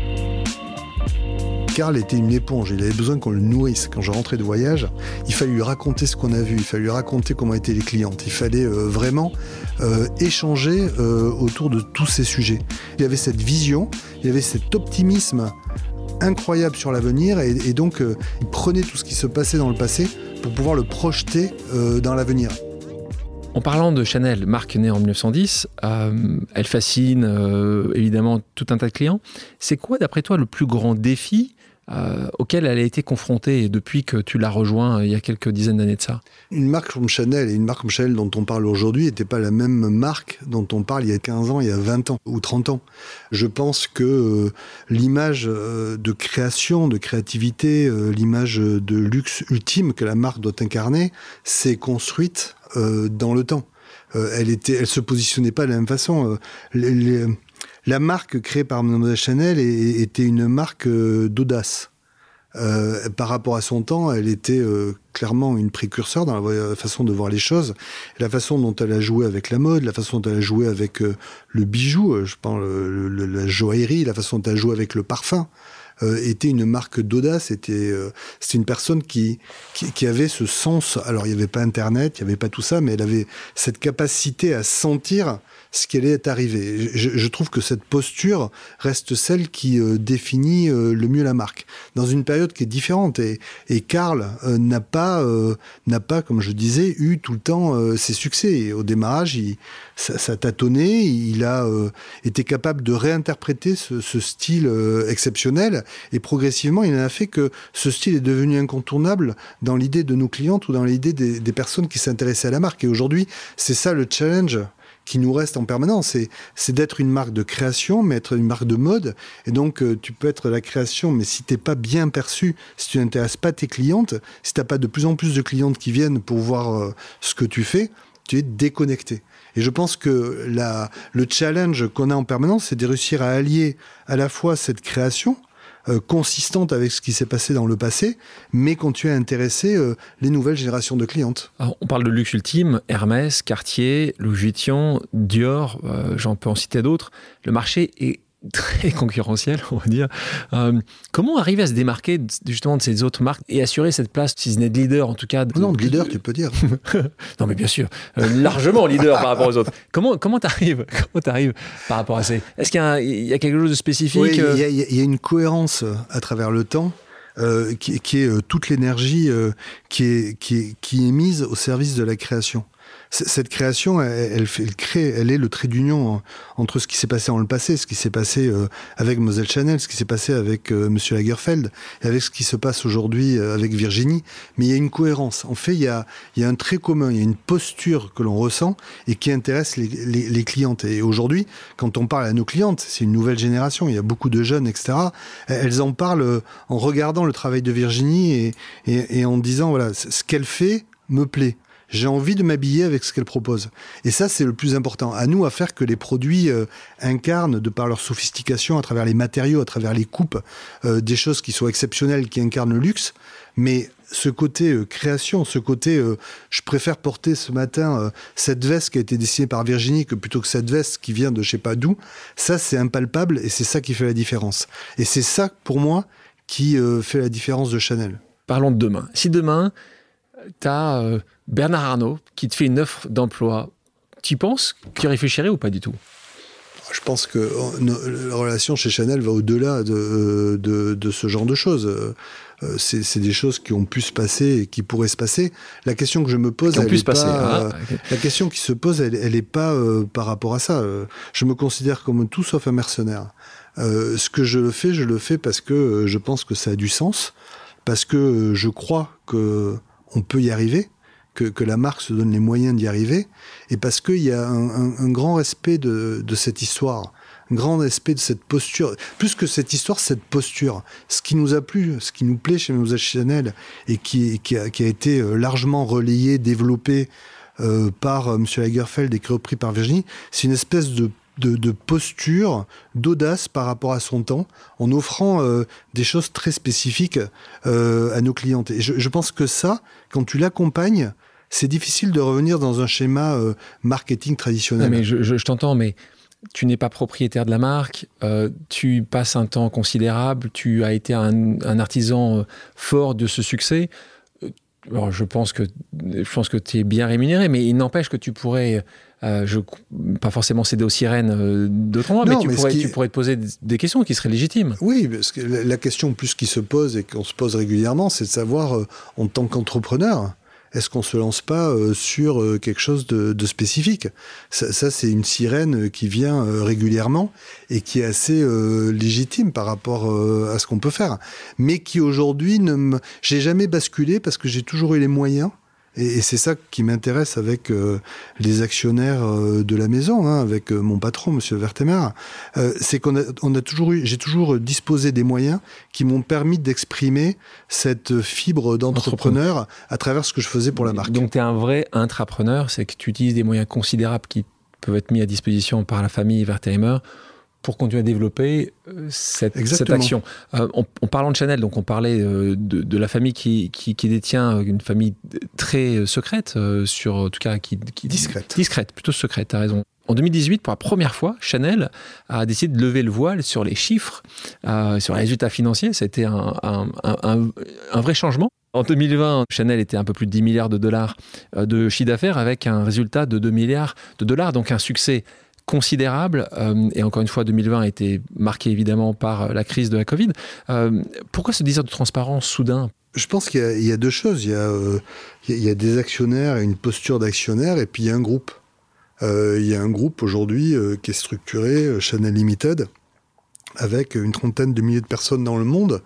Karl était une éponge, il avait besoin qu'on le nourrisse. Quand je rentrais de voyage, il fallait lui raconter ce qu'on a vu, il fallait lui raconter comment étaient les clientes, il fallait euh, vraiment euh, échanger euh, autour de tous ces sujets. Il y avait cette vision, il y avait cet optimisme incroyable sur l'avenir et, et donc euh, il prenait tout ce qui se passait dans le passé pour pouvoir le projeter euh, dans l'avenir.
En parlant de Chanel, marque née en dix-neuf cent dix, euh, elle fascine euh, évidemment tout un tas de clients. C'est quoi, d'après toi, le plus grand défi euh, auxquelles elle a été confrontée depuis que tu l'as rejoint euh, il y a quelques dizaines d'années de ça?
Une marque comme Chanel et une marque comme Chanel dont on parle aujourd'hui n'était pas la même marque dont on parle il y a quinze ans, il y a vingt ans ou trente ans. Je pense que euh, l'image euh, de création, de créativité, euh, l'image de luxe ultime que la marque doit incarner, s'est construite euh, dans le temps. Euh, elle était, elle se positionnait pas de la même façon. Euh, les, les, la marque créée par Mademoiselle Chanel est, était une marque euh, d'audace. Euh, par rapport à son temps, elle était euh, clairement une précurseur dans la façon de voir les choses, la façon dont elle a joué avec la mode, la façon dont elle a joué avec euh, le bijou, euh, je pense le, le, la joaillerie, la façon dont elle a joué avec le parfum. Euh, était une marque d'audace, était, euh, c'était une personne qui, qui, qui avait ce sens. Alors, il n'y avait pas Internet, il n'y avait pas tout ça, mais elle avait cette capacité à sentir ce qui allait arriver. Je, je trouve que cette posture reste celle qui euh, définit euh, le mieux la marque. Dans une période qui est différente. Et, et Karl euh, n'a pas, euh, n'a pas, comme je disais, eu tout le temps euh, ses succès. Et au démarrage, il, ça, ça tâtonnait. Il a euh, été capable de réinterpréter ce, ce style euh, exceptionnel. Et progressivement, il en a fait que ce style est devenu incontournable dans l'idée de nos clientes ou dans l'idée des, des personnes qui s'intéressaient à la marque. Et aujourd'hui, c'est ça le challenge qui nous reste en permanence, c'est, c'est d'être une marque de création, mais être une marque de mode. Et donc, euh, tu peux être la création, mais si t'es pas bien perçu, si tu n'intéresses pas tes clientes, si t'as pas de plus en plus de clientes qui viennent pour voir euh, ce que tu fais, tu es déconnecté. Et je pense que la, le challenge qu'on a en permanence, c'est de réussir à allier à la fois cette création, Euh, consistante avec ce qui s'est passé dans le passé, mais continuer à intéresser euh, les nouvelles générations de clientes.
Alors, on parle de luxe ultime, Hermès, Cartier, Louis Vuitton, Dior, euh, j'en peux en citer d'autres. Le marché est très concurrentiel, on va dire. Euh, comment arriver à se démarquer justement de ces autres marques et assurer cette place, si ce n'est de leader en tout cas de,
Non, de leader, tu peux dire.
Non, mais bien sûr, euh, largement leader par rapport aux autres. Comment comment t'arrives comment t'arrives par rapport à ces... Est-ce qu'il y a, un, il y a quelque chose de spécifique?
Oui, il y, a, il y a une cohérence à travers le temps. Euh, qui, qui est euh, toute l'énergie euh, qui, est, qui, est, qui est mise au service de la création. Cette création, elle, elle, elle crée, elle est le trait d'union entre ce qui s'est passé dans le passé, ce qui s'est passé euh, avec Mademoiselle Chanel, ce qui s'est passé avec euh, Monsieur Lagerfeld, et avec ce qui se passe aujourd'hui euh, avec Virginie. Mais il y a une cohérence. En fait, il y a, il y a un trait commun, il y a une posture que l'on ressent et qui intéresse les, les, les clientes. Et aujourd'hui, quand on parle à nos clientes, c'est une nouvelle génération, il y a beaucoup de jeunes, et cetera. Elles en parlent en regardant le travail de Virginie et, et, et en disant, voilà, ce qu'elle fait me plaît. J'ai envie de m'habiller avec ce qu'elle propose. Et ça, c'est le plus important. À nous à faire que les produits euh, incarnent, de par leur sophistication, à travers les matériaux, à travers les coupes, euh, des choses qui soient exceptionnelles, qui incarnent le luxe. Mais ce côté euh, création, ce côté euh, je préfère porter ce matin euh, cette veste qui a été dessinée par Virginie que plutôt que cette veste qui vient de je sais pas d'où, ça, c'est impalpable et c'est ça qui fait la différence. Et c'est ça, pour moi, qui euh, fait la différence de Chanel.
Parlons de demain. Si demain, tu as euh, Bernard Arnault qui te fait une offre d'emploi, tu penses qu'il réfléchirait ou pas du tout?
Je pense que la relation chez Chanel va au-delà de, de, de ce genre de choses. C'est, c'est des choses qui ont pu se passer et qui pourraient se passer. La question que je me pose, elle est pas, ah, okay. La question qui se pose, elle, elle est pas euh, par rapport à ça. Je me considère comme tout sauf un mercenaire. Euh, ce que je fais, je le fais parce que je pense que ça a du sens, parce que je crois que on peut y arriver, que, que la marque se donne les moyens d'y arriver, et parce qu'il y a un, un, un grand respect de, de cette histoire, un grand respect de cette posture. Plus que cette histoire, cette posture. Ce qui nous a plu, ce qui nous plaît chez Mademoiselle Chanel, et qui, qui, a, qui a été largement relayé, développé euh, par euh, Monsieur Lagerfeld et repris par Virginie, c'est une espèce de De, de posture, d'audace par rapport à son temps, en offrant euh, des choses très spécifiques euh, à nos clientes. Et je, je pense que ça, quand tu l'accompagnes, c'est difficile de revenir dans un schéma euh, marketing traditionnel.
Non, mais je, je, je t'entends, mais tu n'es pas propriétaire de la marque, euh, tu passes un temps considérable, tu as été un, un artisan fort de ce succès. Alors, je pense que, je pense que tu es bien rémunéré, mais il n'empêche que tu pourrais... Euh, je, pas forcément céder aux sirènes euh, d'autres endroits, mais, tu, mais pourrais, qui... tu pourrais te poser des questions qui seraient légitimes.
Oui, parce que la question plus qui se pose et qu'on se pose régulièrement, c'est de savoir, euh, en tant qu'entrepreneur, est-ce qu'on se lance pas euh, sur euh, quelque chose de, de spécifique ? Ça, ça, c'est une sirène qui vient euh, régulièrement et qui est assez euh, légitime par rapport euh, à ce qu'on peut faire. Mais qui aujourd'hui, ne me... j'ai jamais basculé parce que j'ai toujours eu les moyens. Et, et c'est ça qui m'intéresse avec euh, les actionnaires euh, de la maison, hein, avec euh, mon patron, Monsieur Werthemer. Euh, c'est qu'on a, on a toujours eu, j'ai toujours disposé des moyens qui m'ont permis d'exprimer cette fibre d'entrepreneur à travers ce que je faisais pour la marque.
Donc tu es un vrai intrapreneur, c'est que tu utilises des moyens considérables qui peuvent être mis à disposition par la famille Wertheimer pour continuer à développer cette, cette action. Euh, en, en parlant de Chanel, donc on parlait euh, de, de la famille qui, qui, qui détient une famille très secrète, euh, sur, en tout cas qui, qui
discrète.
Discrète, plutôt secrète, tu as raison. En deux mille dix-huit, pour la première fois, Chanel a décidé de lever le voile sur les chiffres, euh, sur les résultats financiers. C'était un, un, un, un vrai changement. En deux mille vingt, Chanel était un peu plus de dix milliards de dollars de chiffre d'affaires avec un résultat de deux milliards de dollars, donc un succès considérable, euh, et encore une fois, deux mille vingt a été marqué évidemment par la crise de la Covid. Euh, pourquoi ce désir de transparence soudain ?
Je pense qu'il y a, il y a deux choses. Il y a, euh, il y a des actionnaires, une posture d'actionnaire, et puis il y a un groupe. Euh, il y a un groupe aujourd'hui euh, qui est structuré, euh, Chanel Limited, avec une trentaine de milliers de personnes dans le monde.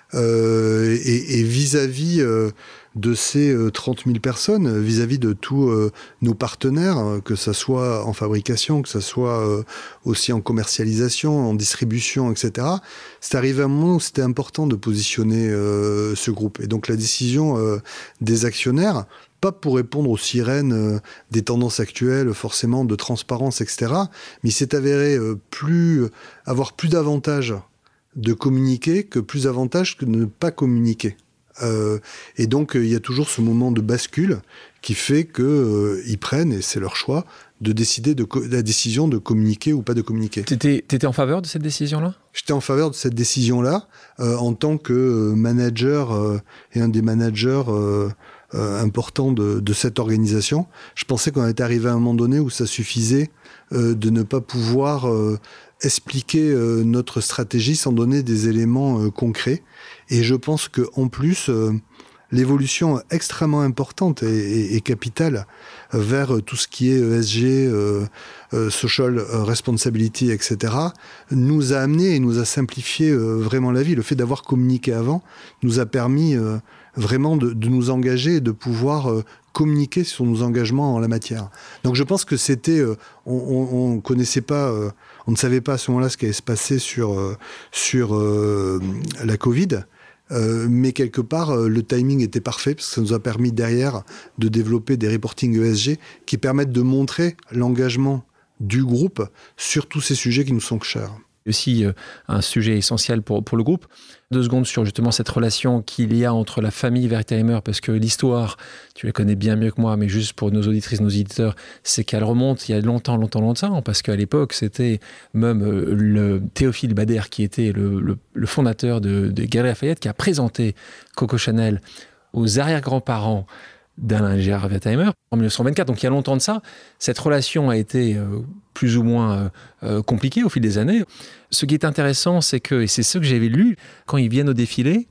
Euh, et, et vis-à-vis euh, de ces euh, trente mille personnes, vis-à-vis de tous euh, nos partenaires, euh, que ça soit en fabrication, que ça soit euh, aussi en commercialisation, en distribution, et cetera, c'est arrivé à un moment où c'était important de positionner euh, ce groupe. Et donc la décision euh, des actionnaires, pas pour répondre aux sirènes euh, des tendances actuelles, forcément de transparence, et cetera, mais il s'est avéré euh, plus, avoir plus d'avantages de communiquer que plus d'avantages que de ne pas communiquer. Euh, et donc, il euh, y a toujours ce moment de bascule qui fait qu'ils euh, prennent, et c'est leur choix, de décider de co- la décision de communiquer ou pas de communiquer.
T'étais, t'étais en faveur de cette décision-là ?
J'étais en faveur de cette décision-là euh, en tant que euh, manager euh, et un des managers euh, euh, importants de, de cette organisation. Je pensais qu'on était arrivé à un moment donné où ça suffisait euh, de ne pas pouvoir euh, expliquer euh, notre stratégie sans donner des éléments euh, concrets. Et je pense qu'en plus, euh, l'évolution extrêmement importante et, et, et capitale euh, vers tout ce qui est E S G, euh, euh, social responsibility, et cetera, nous a amené et nous a simplifié euh, vraiment la vie. Le fait d'avoir communiqué avant nous a permis euh, vraiment de, de nous engager et de pouvoir euh, communiquer sur nos engagements en la matière. Donc je pense que c'était... Euh, on ne connaissait pas... Euh, on ne savait pas à ce moment-là ce qui allait se passer sur, euh, sur euh, la Covid. Euh, mais quelque part, euh, le timing était parfait parce que ça nous a permis derrière de développer des reporting E S G qui permettent de montrer l'engagement du groupe sur tous ces sujets qui nous sont chers.
Aussi euh, un sujet essentiel pour, pour le groupe. Deux secondes sur justement cette relation qu'il y a entre la famille Wertheimer, parce que l'histoire, tu la connais bien mieux que moi, mais juste pour nos auditrices, nos auditeurs, c'est qu'elle remonte il y a longtemps, longtemps, longtemps, parce qu'à l'époque, c'était même euh, le Théophile Bader, qui était le, le, le fondateur de, de Galeries Lafayette, qui a présenté Coco Chanel aux arrière-grands-parents d'Alain Gérard Wertheimer en dix-neuf cent vingt-quatre. Donc il y a longtemps de ça. Cette relation a été euh, plus ou moins euh, euh, compliquée au fil des années. Ce qui est intéressant, c'est que, et c'est ce que j'avais lu, quand ils viennent au défilé,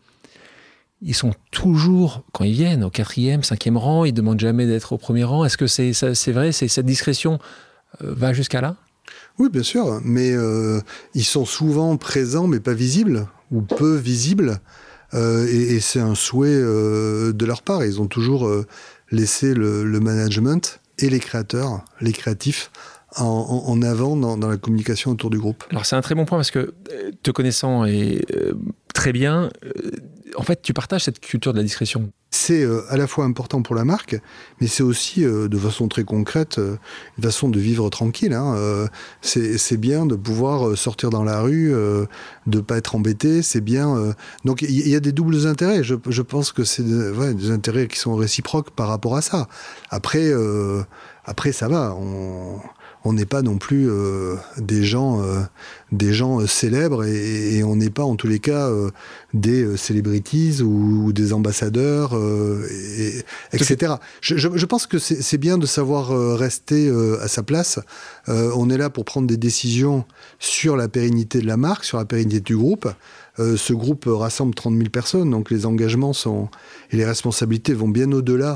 ils sont toujours, quand ils viennent, au quatrième, cinquième rang, ils ne demandent jamais d'être au premier rang. Est-ce que c'est, ça, c'est vrai, c'est, cette discrétion euh, va jusqu'à là ?
Oui, bien sûr, mais euh, ils sont souvent présents, mais pas visibles, ou peu visibles. Euh, et, et c'est un souhait euh, de leur part. Ils ont toujours euh, laissé le, le management et les créateurs, les créatifs, en, en, en avant dans, dans la communication autour du groupe.
Alors c'est un très bon point parce que, te connaissant et, euh, très bien, euh, en fait tu partages cette culture de la discrétion.
C'est euh, à la fois important pour la marque, mais c'est aussi, euh, de façon très concrète, euh, une façon de vivre tranquille. Hein. Euh, c'est, c'est bien de pouvoir sortir dans la rue, euh, de ne pas être embêté, c'est bien... Euh... Donc il y, y a des doubles intérêts. Je, je pense que c'est de, ouais, des intérêts qui sont réciproques par rapport à ça. Après, euh, après ça va, on... On n'est pas non plus euh, des gens, euh, des gens euh, célèbres et, et on n'est pas en tous les cas euh, des euh, celebrities ou, ou des ambassadeurs, euh, et, et cetera. Je, je, je pense que c'est, c'est bien de savoir euh, rester euh, à sa place. Euh, on est là pour prendre des décisions sur la pérennité de la marque, sur la pérennité du groupe. Euh, ce groupe rassemble trente mille personnes, donc les engagements sont, et les responsabilités vont bien au-delà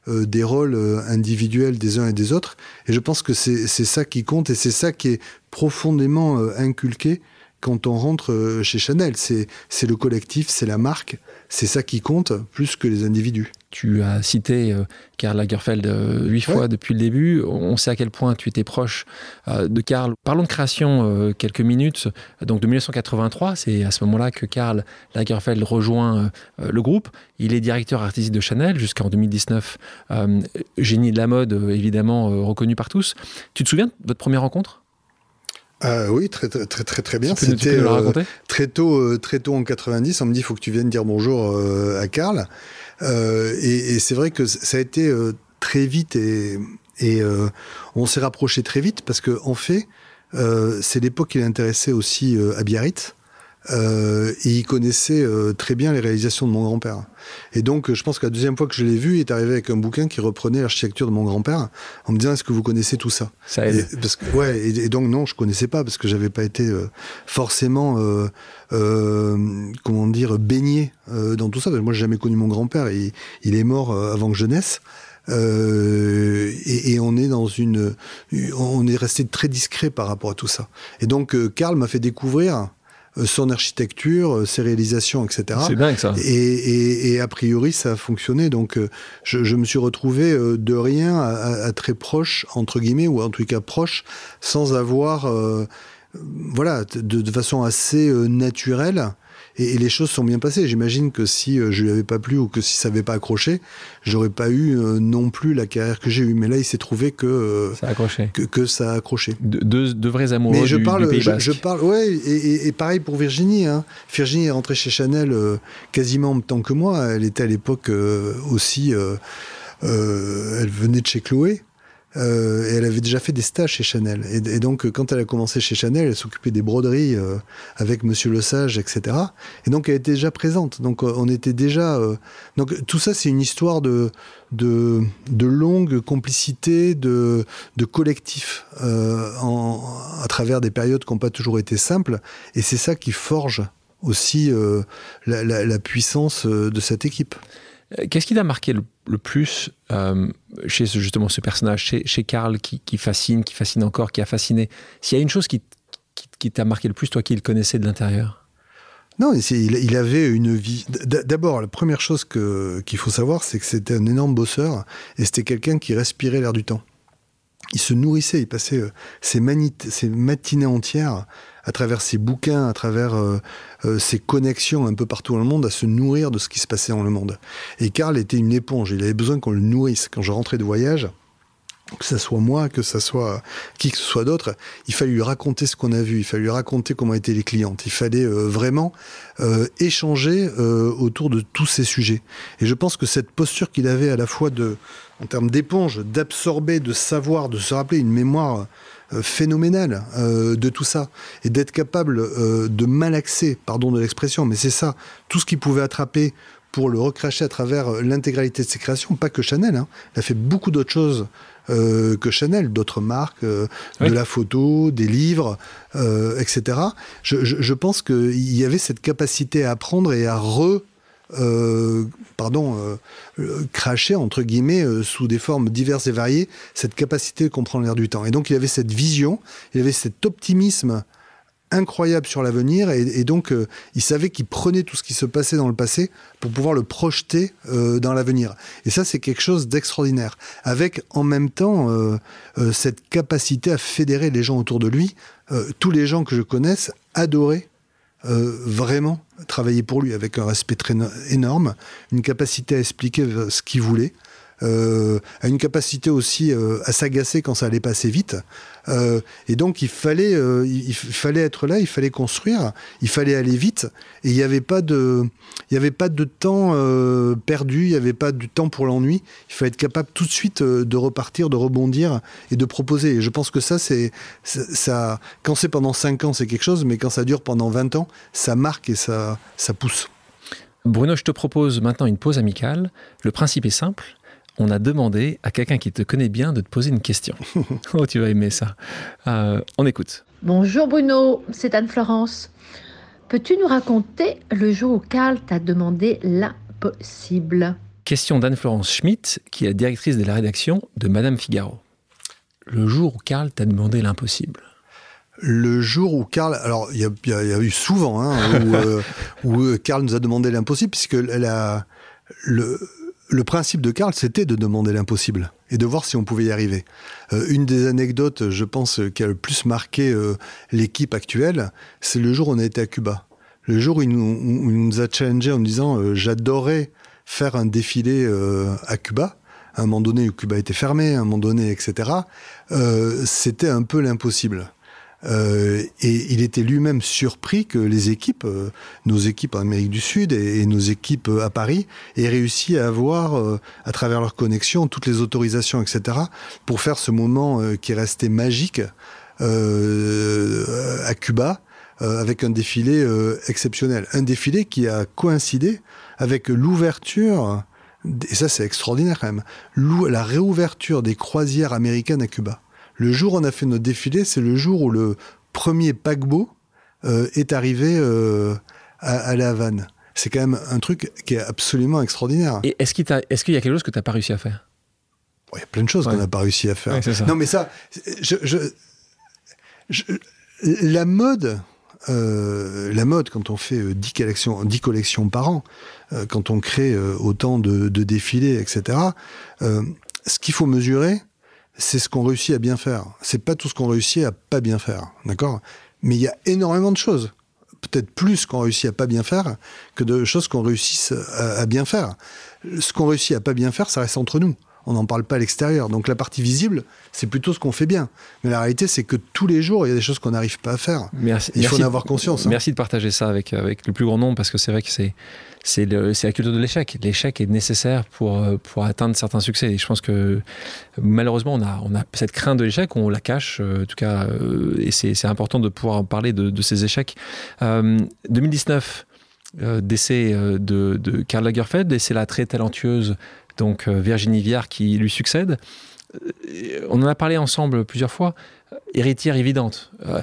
euh, des rôles euh, individuels des uns et des autres. Et je pense que c'est, c'est ça qui compte et c'est ça qui est profondément euh, inculqué quand on rentre euh, chez Chanel. C'est, c'est le collectif, c'est la marque, c'est ça qui compte plus que les individus.
Tu as cité euh, Karl Lagerfeld euh, huit fois ouais. depuis le début. On sait à quel point tu étais proche euh, de Karl. Parlons de création euh, quelques minutes. Donc de dix-neuf cent quatre-vingt-trois, c'est à ce moment-là que Karl Lagerfeld rejoint euh, le groupe. Il est directeur artistique de Chanel jusqu'en deux mille dix-neuf. Euh, génie de la mode, euh, évidemment, euh, reconnu par tous. Tu te souviens de votre première rencontre ?
Euh, oui, très très très très, très bien.
Tu peux,
C'était
tu peux
euh, très tôt, euh, très tôt en quatre-vingt-dix. On me dit, il faut que tu viennes dire bonjour euh, à Karl. Euh, et, et c'est vrai que ça a été euh, très vite et, et euh, on s'est rapproché très vite parce que en fait, euh, c'est l'époque qui l'intéressait aussi euh, à Biarritz. Euh, et il connaissait euh, très bien les réalisations de mon grand-père. Et donc, je pense que la deuxième fois que je l'ai vu, il est arrivé avec un bouquin qui reprenait l'architecture de mon grand-père, en me disant, est-ce que vous connaissez tout ça ?
Ça aide.
Et, parce que, ouais, et, et donc non, je connaissais pas, parce que j'avais pas été euh, forcément, euh, euh, comment dire, baigné euh, dans tout ça. Moi, j'ai jamais connu mon grand-père, il, il est mort euh, avant que je naisse. Euh, et, et on est dans une, on est resté très discret par rapport à tout ça. Et donc, euh, Karl m'a fait découvrir son architecture, ses réalisations, et cetera.
C'est dingue, ça.
Et, et, et a priori, ça a fonctionné. Donc, je, je me suis retrouvé de rien à, à très proche, entre guillemets, ou en tout cas proche, sans avoir, euh, voilà, de, de façon assez euh, naturelle. Et, et les choses sont bien passées. J'imagine que si euh, je lui avais pas plu ou que si ça avait pas accroché, j'aurais pas eu euh, non plus la carrière que j'ai eue. Mais là, il s'est trouvé que euh,
ça a accroché.
Que, que ça a accroché.
De, deux, deux vrais amoureux
Mais je
du,
parle,
du Pays
je,
Basque.
je parle, ouais. Et, et, et pareil pour Virginie. Hein. Virginie est rentrée chez Chanel euh, quasiment en même temps que moi. Elle était à l'époque euh, aussi. Euh, euh, elle venait de chez Chloé. Euh, et elle avait déjà fait des stages chez Chanel. Et, et donc, quand elle a commencé chez Chanel, elle s'occupait des broderies euh, avec Monsieur Lesage, et cetera. Et donc, elle était déjà présente. Donc, on était déjà... Euh... Donc, tout ça, c'est une histoire de, de, de longue complicité, de, de collectif, euh, en, à travers des périodes qui n'ont pas toujours été simples. Et c'est ça qui forge aussi euh, la, la, la puissance de cette équipe.
Qu'est-ce qui t'a marqué le, le plus euh, chez ce, justement ce personnage, chez, chez Karl, qui, qui fascine, qui fascine encore, qui a fasciné ? S'il y a une chose qui, qui, qui t'a marqué le plus, toi qui le connaissais de l'intérieur ?
Non, il, il avait une vie... D'abord, la première chose que, qu'il faut savoir, c'est que c'était un énorme bosseur et c'était quelqu'un qui respirait l'air du temps. Il se nourrissait, il passait euh, ses, mani- ses matinées entières à travers ses bouquins, à travers euh, euh, ses connexions un peu partout dans le monde, à se nourrir de ce qui se passait dans le monde. Et Karl était une éponge, il avait besoin qu'on le nourrisse. Quand je rentrais de voyage, que ça soit moi, que ça soit qui que ce soit d'autre, il fallait lui raconter ce qu'on a vu, il fallait lui raconter comment étaient les clientes, il fallait euh, vraiment euh, échanger euh, autour de tous ces sujets. Et je pense que cette posture qu'il avait à la fois de, en termes d'éponge, d'absorber, de savoir, de se rappeler une mémoire euh, phénoménale euh, de tout ça, et d'être capable euh, de malaxer, pardon de l'expression, mais c'est ça, tout ce qu'il pouvait attraper pour le recracher à travers l'intégralité de ses créations, pas que Chanel, hein. Il a fait beaucoup d'autres choses Euh, que Chanel, d'autres marques, euh, oui. de la photo, des livres, euh, et cetera. Je, je, je pense qu'il y avait cette capacité à apprendre et à re... Euh, pardon, euh, euh, cracher, entre guillemets, euh, sous des formes diverses et variées, cette capacité de comprendre l'air du temps. Et donc, il avait cette vision, il avait cet optimisme incroyable sur l'avenir, et, et donc euh, il savait qu'il prenait tout ce qui se passait dans le passé pour pouvoir le projeter euh, dans l'avenir. Et ça, c'est quelque chose d'extraordinaire, avec en même temps euh, euh, cette capacité à fédérer les gens autour de lui. Euh, tous les gens que je connaisse adoraient euh, vraiment travailler pour lui, avec un respect très no- énorme, une capacité à expliquer ce qu'il voulait, Euh, a une capacité aussi euh, à s'agacer quand ça allait pas assez vite. Euh, et donc, il fallait, euh, il, il fallait être là, il fallait construire, il fallait aller vite. Et il n'y avait pas de, il y avait pas de temps euh, perdu, il n'y avait pas de temps pour l'ennui. Il fallait être capable tout de suite euh, de repartir, de rebondir et de proposer. Et je pense que ça, c'est, ça, ça, quand c'est pendant cinq ans, c'est quelque chose, mais quand ça dure pendant vingt ans, ça marque et ça, ça pousse.
Bruno, je te propose maintenant une pause amicale. Le principe est simple. On a demandé à quelqu'un qui te connaît bien de te poser une question. Oh, tu vas aimer ça. Euh, on écoute.
Bonjour Bruno, c'est Anne-Florence. Peux-tu nous raconter le jour où Karl t'a demandé l'impossible ?
Question d'Anne-Florence Schmitt, qui est directrice de la rédaction de Madame Figaro. Le jour où Karl t'a demandé l'impossible.
Le jour où Karl... Alors, il y, y, y a eu souvent hein, où, euh, où Karl nous a demandé l'impossible, puisque la, le, le principe de Karl, c'était de demander l'impossible et de voir si on pouvait y arriver. Euh, une des anecdotes, je pense, qui a le plus marqué euh, l'équipe actuelle, c'est le jour où on a été à Cuba. Le jour où il nous, où il nous a challengé en nous disant euh, « j'adorais faire un défilé euh, à Cuba ». À un moment donné, où Cuba était fermé, à un moment donné, et cetera. Euh, c'était un peu l'impossible. Euh, et il était lui-même surpris que les équipes, euh, nos équipes en Amérique du Sud et, et nos équipes à Paris, aient réussi à avoir, euh, à travers leurs connexions, toutes les autorisations, et cetera, pour faire ce moment euh, qui est resté magique euh, à Cuba, euh, avec un défilé euh, exceptionnel. Un défilé qui a coïncidé avec l'ouverture... Et ça, c'est extraordinaire quand même. La réouverture des croisières américaines à Cuba. Le jour où on a fait notre défilé, c'est le jour où le premier paquebot euh, est arrivé euh, à, à La Havane. C'est quand même un truc qui est absolument extraordinaire.
Et est-ce qu'il, t'a, est-ce qu'il y a quelque chose que tu n'as pas réussi à faire ?
Il y a plein de choses ouais. qu'on n'a pas réussi à faire.
Ouais, c'est ça.
Non, mais ça, je, je, je, la mode... Euh, la mode, quand on fait euh, dix collections, dix collections par an, euh, quand on crée euh, autant de, de défilés, et cetera, euh, ce qu'il faut mesurer, c'est ce qu'on réussit à bien faire. C'est pas tout ce qu'on réussit à pas bien faire, d'accord ? Mais il y a énormément de choses, peut-être plus qu'on réussit à pas bien faire que de choses qu'on réussit à, à bien faire. Ce qu'on réussit à pas bien faire, ça reste entre nous. On n'en parle pas à l'extérieur. Donc la partie visible, c'est plutôt ce qu'on fait bien. Mais la réalité, c'est que tous les jours, il y a des choses qu'on n'arrive pas à faire.
Merci,
il faut
merci,
en avoir conscience. Hein.
Merci de partager ça avec, avec le plus grand nombre, parce que c'est vrai que c'est, c'est, le, c'est la culture de l'échec. L'échec est nécessaire pour, pour atteindre certains succès. Et je pense que malheureusement, on a, on a cette crainte de l'échec, on la cache, en tout cas, et c'est, c'est important de pouvoir parler de, de ces échecs. Euh, deux mille dix-neuf, euh, décès de, de Karl Lagerfeld, et c'est la très talentueuse donc Virginie Viard qui lui succède. On en a parlé ensemble plusieurs fois. Héritière évidente. Euh,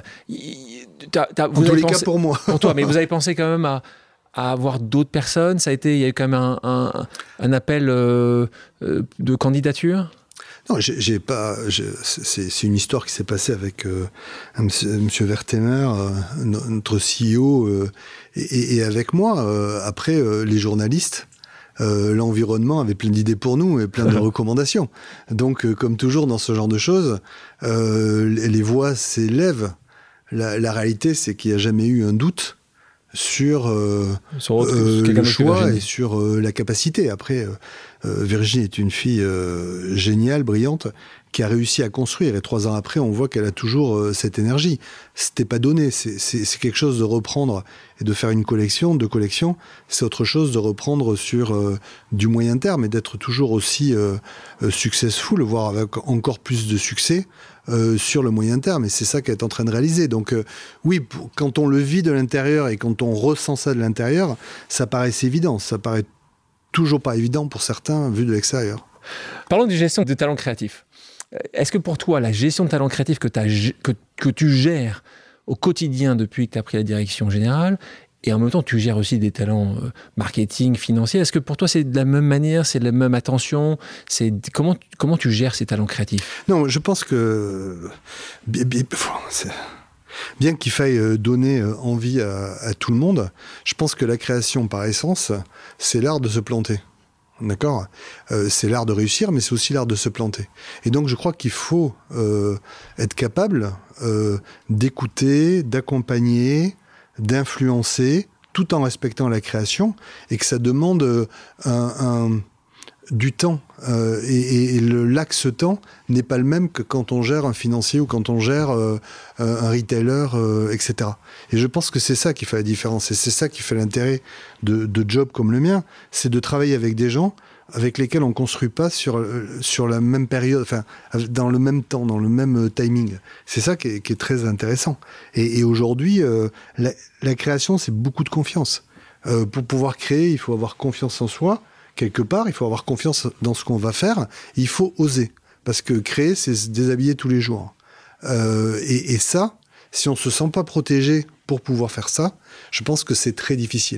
t'as, t'as, vous
en tous les
pensé,
cas pour moi.
Pour toi, mais vous avez pensé quand même à, à avoir d'autres personnes. Ça a été, il y a eu quand même un, un, un appel euh, de candidature.
Non, j'ai, j'ai pas. J'ai, c'est, c'est une histoire qui s'est passée avec euh, Monsieur Wertheimer, euh, notre C E O, euh, et, et avec moi. Euh, après, euh, les journalistes. Euh, l'environnement avait plein d'idées pour nous et plein de recommandations. Donc, euh, comme toujours dans ce genre de choses, euh, les voix s'élèvent. La, la réalité, c'est qu'il n'y a jamais eu un doute sur, euh, sur autre, euh, le choix et sur euh, la capacité. Après, euh, euh, Virginie est une fille euh, géniale, brillante, qui a réussi à construire. Et trois ans après, on voit qu'elle a toujours euh, cette énergie. C'était pas donné. C'est, c'est, c'est quelque chose de reprendre et de faire une collection, deux collections. C'est autre chose de reprendre sur euh, du moyen terme et d'être toujours aussi euh, euh, successful, voire avec encore plus de succès euh, sur le moyen terme. Et c'est ça qu'elle est en train de réaliser. Donc euh, oui, pour, quand on le vit de l'intérieur et quand on ressent ça de l'intérieur, ça paraît évident. Ça paraît toujours pas évident pour certains vu de l'extérieur.
Parlons de gestion de talents créatifs. Est-ce que pour toi, la gestion de talents créatifs que, que, que tu gères au quotidien depuis que tu as pris la direction générale, et en même temps, tu gères aussi des talents euh, marketing, financiers, est-ce que pour toi, c'est de la même manière, c'est de la même attention c'est, comment, comment tu gères ces talents créatifs ?
Non, je pense que bien, bien, c'est, bien qu'il faille donner envie à, à tout le monde, je pense que la création, par essence, c'est l'art de se planter. D'accord, euh, c'est l'art de réussir, mais c'est aussi l'art de se planter. Et donc, je crois qu'il faut euh, être capable euh, d'écouter, d'accompagner, d'influencer, tout en respectant la création, et que ça demande euh, un, un, du temps. Euh, et, et le l'axe temps n'est pas le même que quand on gère un financier ou quand on gère euh, un retailer, euh, et cetera. Et je pense que c'est ça qui fait la différence. Et c'est ça qui fait l'intérêt de, de jobs comme le mien, c'est de travailler avec des gens avec lesquels on ne construit pas sur, sur la même période, enfin, dans le même temps, dans le même timing. C'est ça qui est, qui est très intéressant. Et, et aujourd'hui, euh, la, la création, c'est beaucoup de confiance. Euh, pour pouvoir créer, il faut avoir confiance en soi. Quelque part, il faut avoir confiance dans ce qu'on va faire. Il faut oser. Parce que créer, c'est se déshabiller tous les jours. Euh, et, et ça, si on ne se sent pas protégé pour pouvoir faire ça, je pense que c'est très difficile.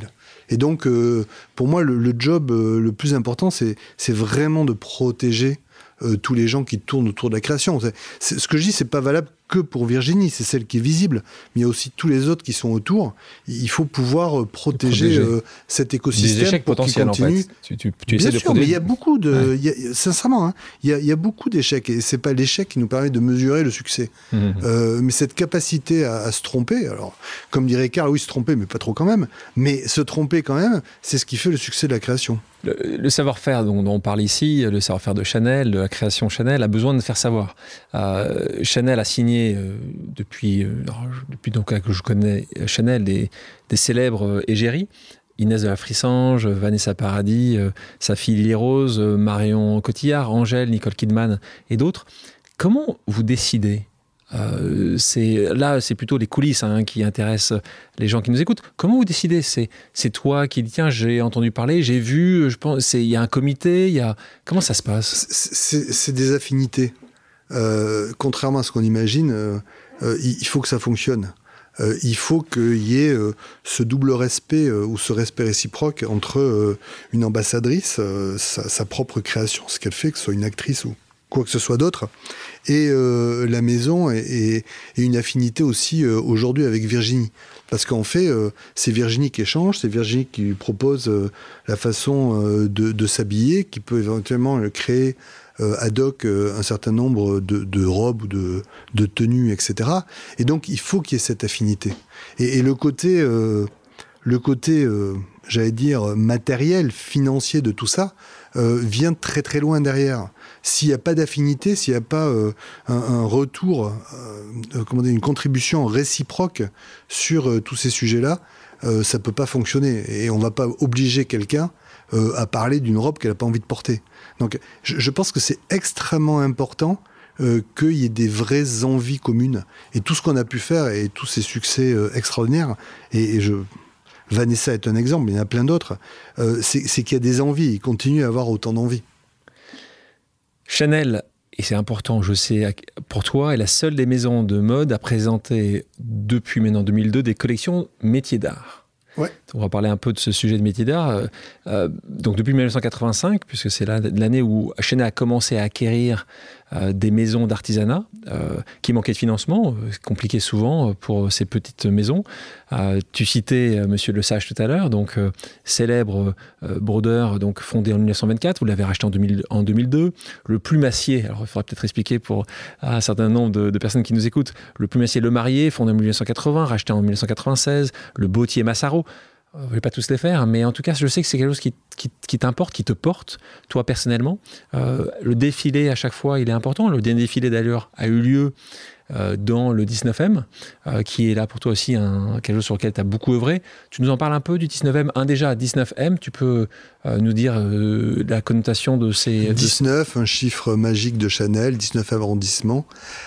Et donc, euh, pour moi, le, le job euh, le plus important, c'est, c'est vraiment de protéger euh, tous les gens qui tournent autour de la création. C'est, c'est, ce que je dis, c'est pas valable que pour Virginie, c'est celle qui est visible, mais il y a aussi tous les autres qui sont autour. Il faut pouvoir euh, protéger, protéger. Euh, cet écosystème.
Des échecs
pour
potentiels,
qu'il continue.
En fait. Tu, tu, tu essaies
Bien
de
sûr,
protéger.
mais il y a beaucoup de...
Ouais.
Il y a, sincèrement, hein, il, y a, il y a beaucoup d'échecs, et c'est pas l'échec qui nous permet de mesurer le succès. Mmh. Euh, mais cette capacité à, à se tromper, alors, comme dirait Karl, oui, se tromper, mais pas trop quand même, mais se tromper quand même, c'est ce qui fait le succès de la création.
Le, le savoir-faire dont, dont on parle ici, le savoir-faire de Chanel, de la création Chanel, a besoin de faire savoir. Euh, Chanel a signé euh, depuis, euh, depuis donc, que je connais Chanel des, des célèbres égéries. Inès de la Frissange, Vanessa Paradis, euh, sa fille Lily Rose, euh, Marion Cotillard, Angèle, Nicole Kidman et d'autres. Comment vous décidez ? Euh, c'est, là, c'est plutôt les coulisses hein, qui intéressent les gens qui nous écoutent. Comment vous décidez ? C'est, c'est toi qui dis, tiens, j'ai entendu parler, j'ai vu, je pense, il y a un comité, il y a... Comment ça se passe ?
c'est, c'est, c'est des affinités. Euh, contrairement à ce qu'on imagine, euh, euh, il faut que ça fonctionne. Euh, il faut qu'il y ait euh, ce double respect euh, ou ce respect réciproque entre euh, une ambassadrice, euh, sa, sa propre création, ce qu'elle fait, que ce soit une actrice ou quoi que ce soit d'autre, et euh, la maison et, et, et une affinité aussi euh, aujourd'hui avec Virginie. Parce qu'en fait, euh, c'est Virginie qui échange, c'est Virginie qui lui propose euh, la façon euh, de, de s'habiller, qui peut éventuellement créer Euh, ad hoc euh, un certain nombre de, de robes ou de, de tenues, et cetera. Et donc, il faut qu'il y ait cette affinité. Et, et le côté, euh, le côté euh, j'allais dire, matériel, financier de tout ça, euh, vient très très loin derrière. S'il n'y a pas d'affinité, s'il n'y a pas euh, un, un retour, euh, comment dire, une contribution réciproque sur euh, tous ces sujets-là, euh, ça ne peut pas fonctionner. Et on ne va pas obliger quelqu'un euh, à parler d'une robe qu'elle n'a pas envie de porter. Donc, je, je pense que c'est extrêmement important euh, qu'il y ait des vraies envies communes. Et tout ce qu'on a pu faire et tous ces succès euh, extraordinaires, et, et je, Vanessa est un exemple, il y en a plein d'autres, euh, c'est, c'est qu'il y a des envies, il continue à avoir autant d'envies.
Chanel, et c'est important, je sais, pour toi, est la seule des maisons de mode à présenter, depuis maintenant deux mille deux, des collections métiers d'art.
Ouais.
On va parler un peu de ce sujet de métier d'art. Euh, donc depuis dix-neuf cent quatre-vingt-cinq, puisque c'est l'année où Chanel a commencé à acquérir euh, des maisons d'artisanat euh, qui manquaient de financement, euh, compliqué souvent pour ces petites maisons. Euh, tu citais euh, Monsieur Le Sage tout à l'heure, donc euh, célèbre euh, brodeur, donc fondé en dix-neuf cent vingt-quatre. Vous l'avez racheté en, deux mille, en deux mille deux. Le Plumassier, alors il faudra peut-être expliquer pour un certain nombre de, de personnes qui nous écoutent. Le Plumassier Le Marié, fondé en dix-neuf cent quatre-vingts, racheté en dix-neuf cent quatre-vingt-seize. Le Bottier Massaro. Je ne vais pas tous les faire, mais en tout cas, je sais que c'est quelque chose qui, qui, qui t'importe, qui te porte, toi personnellement. Euh, le défilé, à chaque fois, il est important. Le dernier défilé, d'ailleurs, a eu lieu euh, dans le dix-neuvième, euh, qui est là pour toi aussi un, quelque chose sur lequel tu as beaucoup œuvré. Tu nous en parles un peu du dix-neuvième. Un, déjà, dix-neuvième, tu peux euh, nous dire euh, la connotation de ces...
dix-neuf, de... un chiffre magique de Chanel, dix-neuvième arrondissement,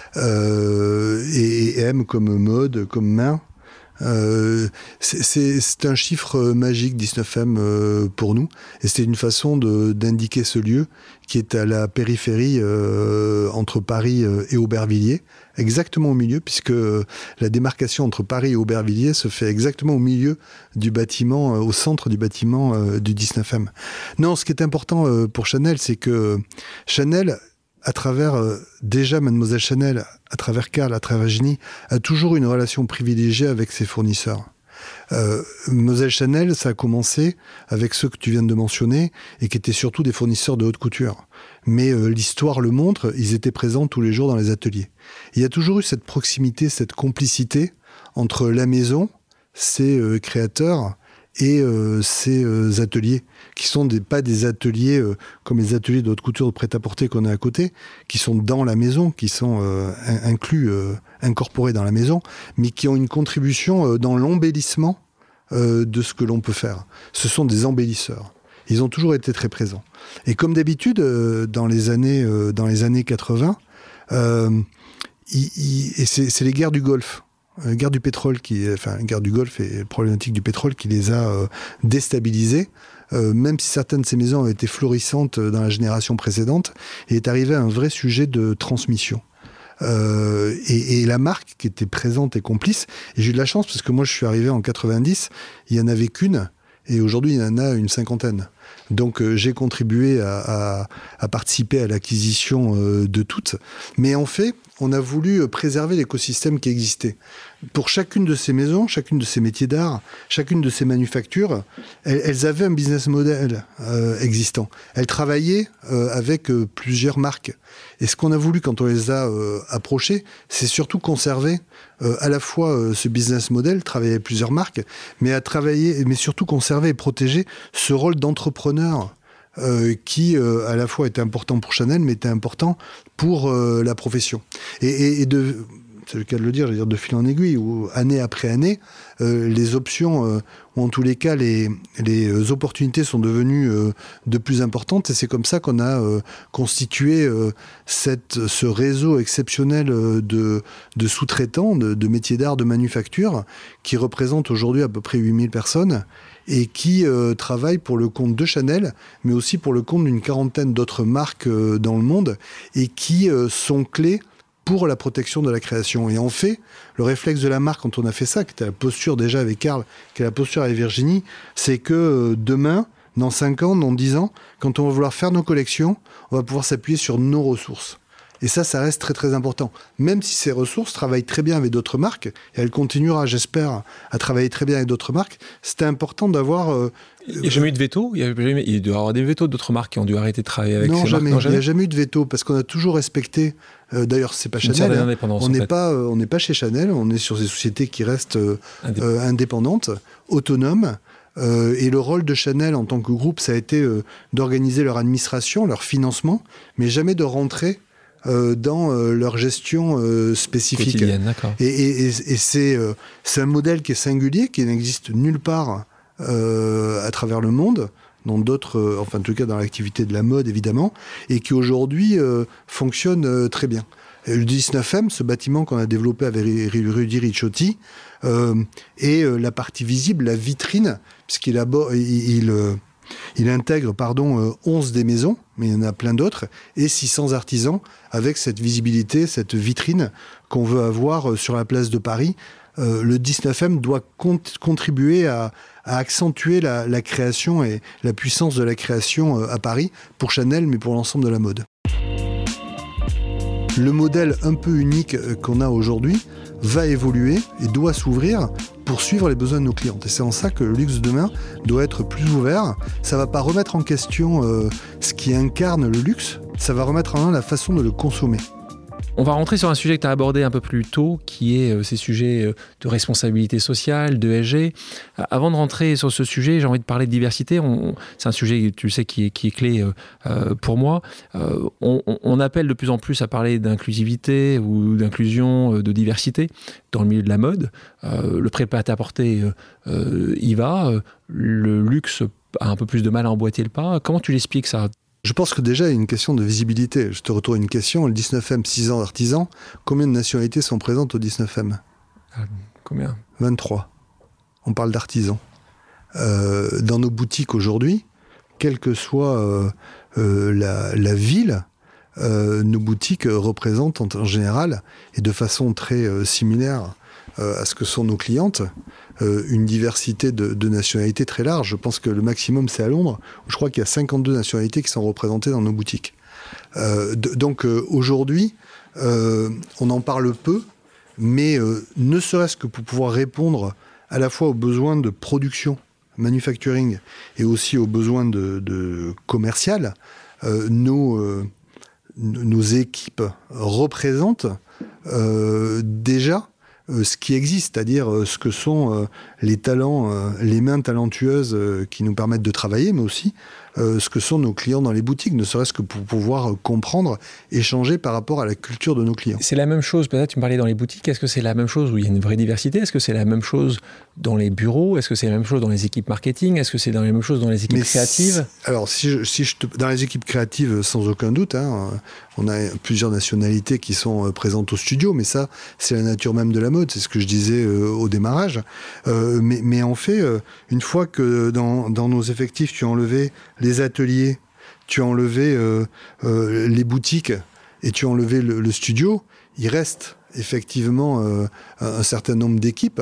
euh, et, et M comme mode, comme main. Euh, c'est, c'est, c'est un chiffre magique, dix-neuvième, euh, pour nous, et c'était une façon de, d'indiquer ce lieu qui est à la périphérie euh, entre Paris et Aubervilliers, exactement au milieu, puisque la démarcation entre Paris et Aubervilliers se fait exactement au milieu du bâtiment, au centre du bâtiment euh, du dix-neuvième. Non, ce qui est important euh, pour Chanel, c'est que Chanel, à travers, euh, déjà Mademoiselle Chanel, à travers Karl, à travers Virginie, a toujours une relation privilégiée avec ses fournisseurs. Euh, Mademoiselle Chanel, ça a commencé avec ceux que tu viens de mentionner, et qui étaient surtout des fournisseurs de haute couture. Mais euh, l'histoire le montre, ils étaient présents tous les jours dans les ateliers. Il y a toujours eu cette proximité, cette complicité entre la maison, ses euh, créateurs, et euh, ces euh, ateliers, qui sont des, pas des ateliers euh, comme les ateliers de haute couture de prêt-à-porter qu'on a à côté, qui sont dans la maison, qui sont euh, inclus, euh, incorporés dans la maison, mais qui ont une contribution euh, dans l'embellissement euh, de ce que l'on peut faire. Ce sont des embellisseurs. Ils ont toujours été très présents. Et comme d'habitude, euh, dans les années, euh, dans les années quatre-vingts, euh, y, y, et c'est, c'est les guerres du Golfe, la guerre du pétrole, qui, enfin, la guerre du Golfe et la problématique du pétrole qui les a euh, déstabilisés. Euh, même si certaines de ces maisons ont été florissantes dans la génération précédente, il est arrivé un vrai sujet de transmission. Euh, et, et la marque qui était présente et complice, et j'ai eu de la chance parce que moi je suis arrivé en quatre-vingt-dix, il n'y en avait qu'une, Et aujourd'hui, il y en a une cinquantaine. Donc euh, j'ai contribué à, à, à participer à l'acquisition euh, de toutes. Mais en fait, on a voulu préserver l'écosystème qui existait. Pour chacune de ces maisons, chacune de ces métiers d'art, chacune de ces manufactures, elles, elles avaient un business model euh, existant. Elles travaillaient euh, avec euh, plusieurs marques. Et ce qu'on a voulu quand on les a euh, approchées, c'est surtout conserver euh, à la fois euh, ce business model, travailler avec plusieurs marques, mais à travailler, mais surtout conserver et protéger ce rôle d'entrepreneur euh, qui, euh, à la fois, était important pour Chanel, mais était important pour euh, la profession. Et, et, et de... c'est le cas de le dire, je veux dire de fil en aiguille, où année après année, euh, les options, euh, ou en tous les cas, les, les opportunités sont devenues euh, de plus importantes, et c'est comme ça qu'on a euh, constitué euh, cette, ce réseau exceptionnel euh, de, de sous-traitants, de, de métiers d'art, de manufacture, qui représente aujourd'hui à peu près huit mille personnes, et qui euh, travaillent pour le compte de Chanel, mais aussi pour le compte d'une quarantaine d'autres marques euh, dans le monde, et qui euh, sont clés pour la protection de la création. Et en fait, le réflexe de la marque, quand on a fait ça, qui était la posture déjà avec Karl, qui est la posture avec Virginie, c'est que euh, demain, dans cinq ans, dans dix ans, quand on va vouloir faire nos collections, on va pouvoir s'appuyer sur nos ressources. Et ça, ça reste très très important. Même si ces ressources travaillent très bien avec d'autres marques, et elle continuera, j'espère, à travailler très bien avec d'autres marques, c'était important d'avoir... Euh,
il n'y a jamais eu de veto? Il y a jamais, il doit y avoir des vétos d'autres marques qui ont dû arrêter de travailler avec
non,
ces
jamais.
marques? Non, jamais.
Il n'y a jamais eu de veto, parce qu'on a toujours respecté... Euh, d'ailleurs, c'est pas
Une
Chanel. Hein. On n'est
en fait.
pas, euh, on n'est pas chez Chanel. On est sur des sociétés qui restent euh, Indép- euh, indépendantes, autonomes. Euh, et le rôle de Chanel en tant que groupe, ça a été euh, d'organiser leur administration, leur financement, mais jamais de rentrer euh, dans euh, leur gestion euh, spécifique.
Quotidienne, d'accord.
Et, et, et, et c'est, euh, c'est un modèle qui est singulier, qui n'existe nulle part euh, à travers le monde. Dans d'autres, euh, enfin en tout cas dans l'activité de la mode évidemment, et qui aujourd'hui euh, fonctionne euh, très bien. Et le dix-neuf M, ce bâtiment qu'on a développé avec Rudy Ricciotti, euh, est euh, la partie visible, la vitrine, puisqu'il abo- il, il, euh, il intègre pardon, euh, onze des maisons, mais il y en a plein d'autres, et six cents artisans, avec cette visibilité, cette vitrine qu'on veut avoir euh, sur la place de Paris. Euh, le dix-neuf M doit cont- contribuer à, à accentuer la, la création et la puissance de la création euh, à Paris, pour Chanel, mais pour l'ensemble de la mode. Le modèle un peu unique euh, qu'on a aujourd'hui va évoluer et doit s'ouvrir pour suivre les besoins de nos clientes. Et c'est en ça que le luxe de demain doit être plus ouvert. Ça ne va pas remettre en question euh, ce qui incarne le luxe, ça va remettre en main la façon de le consommer.
On va rentrer sur un sujet que tu as abordé un peu plus tôt, qui est euh, ces sujets euh, de responsabilité sociale, de E S G. Euh, avant de rentrer sur ce sujet, j'ai envie de parler de diversité. On, c'est un sujet, tu sais, qui est, qui est clé euh, euh, pour moi. Euh, on, on appelle de plus en plus à parler d'inclusivité ou d'inclusion, euh, de diversité dans le milieu de la mode. Euh, le prêt-à-porter euh, euh, y va. Le luxe a un peu plus de mal à emboîter le pas. Comment tu l'expliques ça ?
Je pense que déjà, il y a une question de visibilité. Je te retourne une question. Le dix-neuf M, six ans d'artisans, combien de nationalités sont présentes au dix-neuf M ?
euh, Combien ?
vingt-trois. On parle d'artisans. Euh, dans nos boutiques aujourd'hui, quelle que soit euh, euh, la, la ville, euh, nos boutiques représentent en, en général, et de façon très euh, similaire euh, à ce que sont nos clientes, euh, une diversité de, de nationalités très large. Je pense que le maximum, c'est à Londres, où je crois qu'il y a cinquante-deux nationalités qui sont représentées dans nos boutiques. Euh, de, donc euh, aujourd'hui, euh, on en parle peu, mais euh, ne serait-ce que pour pouvoir répondre à la fois aux besoins de production, manufacturing, et aussi aux besoins de, de commercial, euh, nos, euh, nos équipes représentent euh, déjà euh, ce qui existe, c'est-à-dire euh, ce que sont euh, les talents, euh, les mains talentueuses euh, qui nous permettent de travailler, mais aussi euh, ce que sont nos clients dans les boutiques, ne serait-ce que pour pouvoir comprendre, échanger par rapport à la culture de nos clients.
C'est la même chose, peut-être tu me parlais dans les boutiques, est-ce que c'est la même chose où il y a une vraie diversité ? Est-ce que c'est la même chose dans les bureaux ? Est-ce que c'est la même chose dans les équipes marketing ? Est-ce que c'est dans les mêmes choses dans les équipes mais créatives ?
Alors, si je, si je te, dans les équipes créatives, sans aucun doute, hein, on a plusieurs nationalités qui sont présentes au studio, mais ça, c'est la nature même de la mode, c'est ce que je disais euh, au démarrage. Euh, mais, mais en fait, euh, une fois que dans, dans nos effectifs, tu as enlevé les ateliers, tu as enlevé euh, euh, les boutiques et tu as enlevé le, le studio, il reste effectivement euh, un certain nombre d'équipes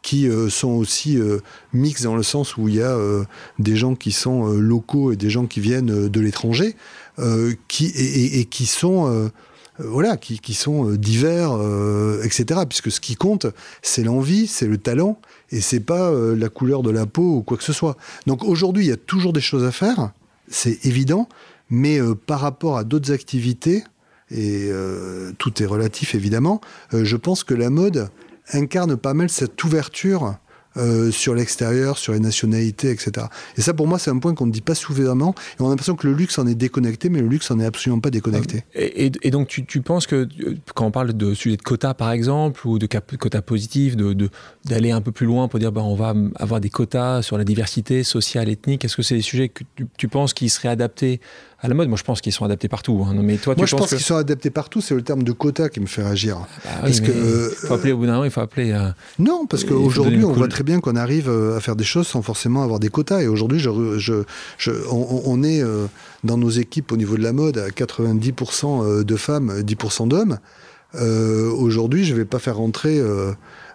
qui euh, sont aussi euh, mixtes dans le sens où il y a euh, des gens qui sont euh, locaux et des gens qui viennent euh, de l'étranger, euh, qui, et, et, et qui sont... Euh, voilà, qui, qui sont divers, euh, et cetera. Puisque ce qui compte, c'est l'envie, c'est le talent, et c'est pas euh, la couleur de la peau ou quoi que ce soit. Donc aujourd'hui, il y a toujours des choses à faire, c'est évident, mais euh, par rapport à d'autres activités, et euh, tout est relatif évidemment, euh, je pense que la mode incarne pas mal cette ouverture Euh, sur l'extérieur, sur les nationalités, et cetera. Et ça, pour moi, c'est un point qu'on ne dit pas suffisamment. Et on a l'impression que le luxe en est déconnecté, mais le luxe en est absolument pas déconnecté.
Et, et, et donc, tu, tu penses que quand on parle de sujet de quotas, par exemple, ou de cap- quotas positifs, de, de, d'aller un peu plus loin pour dire ben, on va avoir des quotas sur la diversité sociale, ethnique, est-ce que c'est des sujets que tu, tu penses qu'ils seraient adaptés à la mode? Moi, je pense qu'ils sont adaptés partout. Hein. Mais toi, tu
Moi, je
penses
pense
que...
qu'ils sont adaptés partout. C'est le terme de quota qui me fait réagir.
Bah oui, parce que euh, il faut appeler au bout d'un moment, il faut appeler. Euh...
Non, parce qu'aujourd'hui, on cool... voit très bien qu'on arrive à faire des choses sans forcément avoir des quotas. Et aujourd'hui, je, je, je, on, on est euh, dans nos équipes au niveau de la mode à quatre-vingt-dix pour cent de femmes, dix pour cent d'hommes. Euh, aujourd'hui, je ne vais pas faire rentrer euh,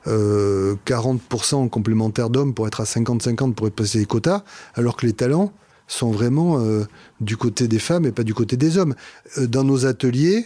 euh, quarante pour cent complémentaires d'hommes pour être à cinquante cinquante pour passer les quotas, alors que les talents sont vraiment euh, du côté des femmes et pas du côté des hommes. Euh, dans nos ateliers,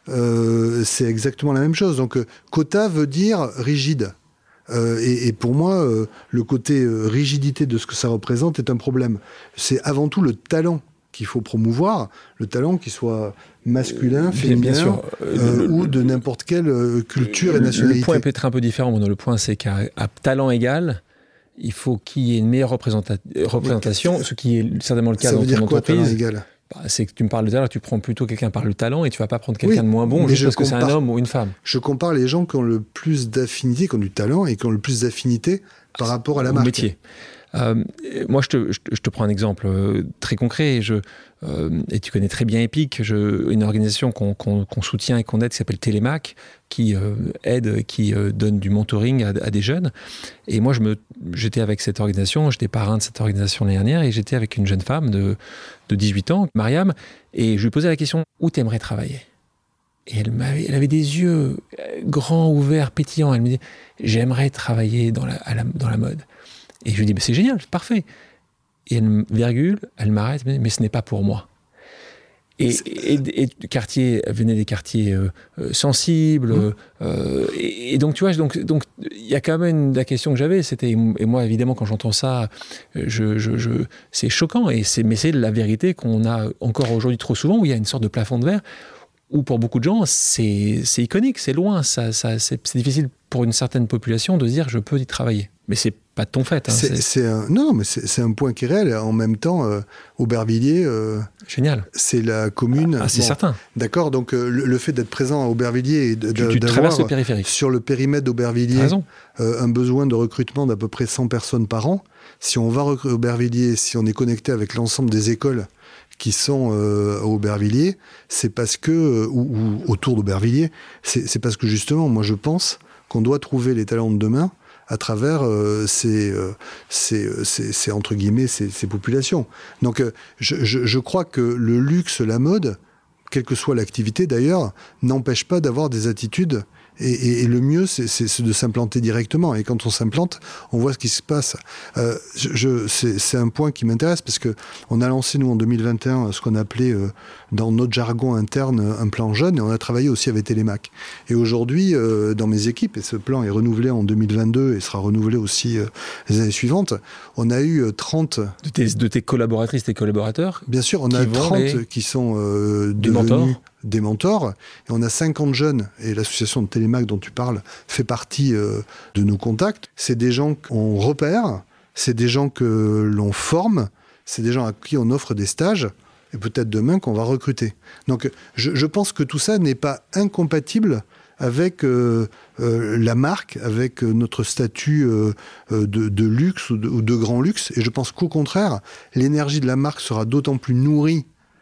euh, c'est exactement la même chose. Donc, euh, quota veut dire rigide. Euh, et, et pour moi, euh, le côté euh, rigidité de ce que ça représente est un problème. C'est avant tout le talent qu'il faut promouvoir, le talent qui soit masculin, féminin, bien sûr. Euh, le, ou de n'importe quelle euh, culture
le,
et nationalité.
Le point peut être un peu différent. Bon, le point, c'est qu'à à talent égal, il faut qu'il y ait une meilleure représenta- représentation, ce qui est certainement le cas dans ton entreprise. Ça veut dire quoi, talent égal ? Bah, c'est que tu me parles de talent, tu prends plutôt quelqu'un par le talent et tu vas pas prendre quelqu'un oui, de moins bon juste parce compare, que c'est un homme ou une femme.
Je compare les gens qui ont le plus d'affinité, qui ont du talent et qui ont le plus d'affinité par rapport à la
au
marque.
Métier. Euh, moi, je te, je, te, je te prends un exemple euh, très concret. Je, euh, et tu connais très bien Epic, je, une organisation qu'on, qu'on, qu'on soutient et qu'on aide qui s'appelle Télémac, qui euh, aide, qui euh, donne du mentoring à, à des jeunes. Et moi, je me, j'étais avec cette organisation, j'étais parrain de cette organisation l'année dernière, et j'étais avec une jeune femme de, de dix-huit ans, Mariam, et je lui posais la question « Où t'aimerais travailler ?» Et elle, m'avait, elle avait des yeux grands, ouverts, pétillants. Elle me disait « J'aimerais travailler dans la, à la, dans la mode. » Et je lui dis, mais c'est génial, c'est parfait. Et elle, virgule, elle m'arrête, mais ce n'est pas pour moi. Et, et, et quartier, venait des quartiers euh, sensibles. Mmh. Euh, et, et donc, tu vois, donc, donc, il y a quand même la question que j'avais, c'était, et moi, évidemment, quand j'entends ça, je, je, je, c'est choquant. Et c'est, mais c'est la vérité qu'on a encore aujourd'hui trop souvent, où il y a une sorte de plafond de verre, où pour beaucoup de gens, c'est, c'est iconique, c'est loin. Ça, ça, c'est, c'est difficile pour une certaine population de dire, je peux y travailler. Mais c'est pas de ton fait. Hein,
c'est, c'est... C'est un, non, mais c'est, c'est un point qui est réel. En même temps, euh, Aubervilliers, euh,
génial.
C'est la commune.
Ah, c'est bon, certain.
D'accord. Donc euh, le, le fait d'être présent à Aubervilliers et de,
tu, tu
d'avoir
le périphérique.
Sur le périmètre d'Aubervilliers euh, un besoin de recrutement d'à peu près cent personnes par an. Si on va à Aubervilliers, si on est connecté avec l'ensemble des écoles qui sont euh, à Aubervilliers, c'est parce que euh, ou, ou autour d'Aubervilliers, c'est, c'est parce que justement, moi je pense qu'on doit trouver les talents de demain à travers euh, ces, euh, ces, ces, ces, entre guillemets, ces, ces populations. Donc, euh, je, je, je crois que le luxe, la mode, quelle que soit l'activité d'ailleurs, n'empêche pas d'avoir des attitudes. Et, et, et le mieux, c'est, c'est, c'est de s'implanter directement. Et quand on s'implante, on voit ce qui se passe. Euh, je, je, c'est, c'est un point qui m'intéresse parce que on a lancé, nous, en deux mille vingt et un, ce qu'on appelait, euh, dans notre jargon interne, un plan jeune. Et on a travaillé aussi avec Télémac. Et aujourd'hui, euh, dans mes équipes, et ce plan est renouvelé en deux mille vingt-deux et sera renouvelé aussi euh, les années suivantes, on a eu trente...
De tes, de tes collaboratrices, tes collaborateurs?
Bien sûr, on a trente les... qui sont euh,
des
devenus...
mentors.
des mentors, et on a cinquante jeunes, et l'association de Télémac dont tu parles fait partie euh, de nos contacts. C'est des gens qu'on repère, c'est des gens que l'on forme, c'est des gens à qui on offre des stages, et peut-être demain qu'on va recruter. Donc je, je pense que tout ça n'est pas incompatible avec euh, euh, la marque, avec euh, notre statut euh, de, de luxe ou de, ou de grand luxe, et je pense qu'au contraire, l'énergie de la marque sera d'autant plus nourrie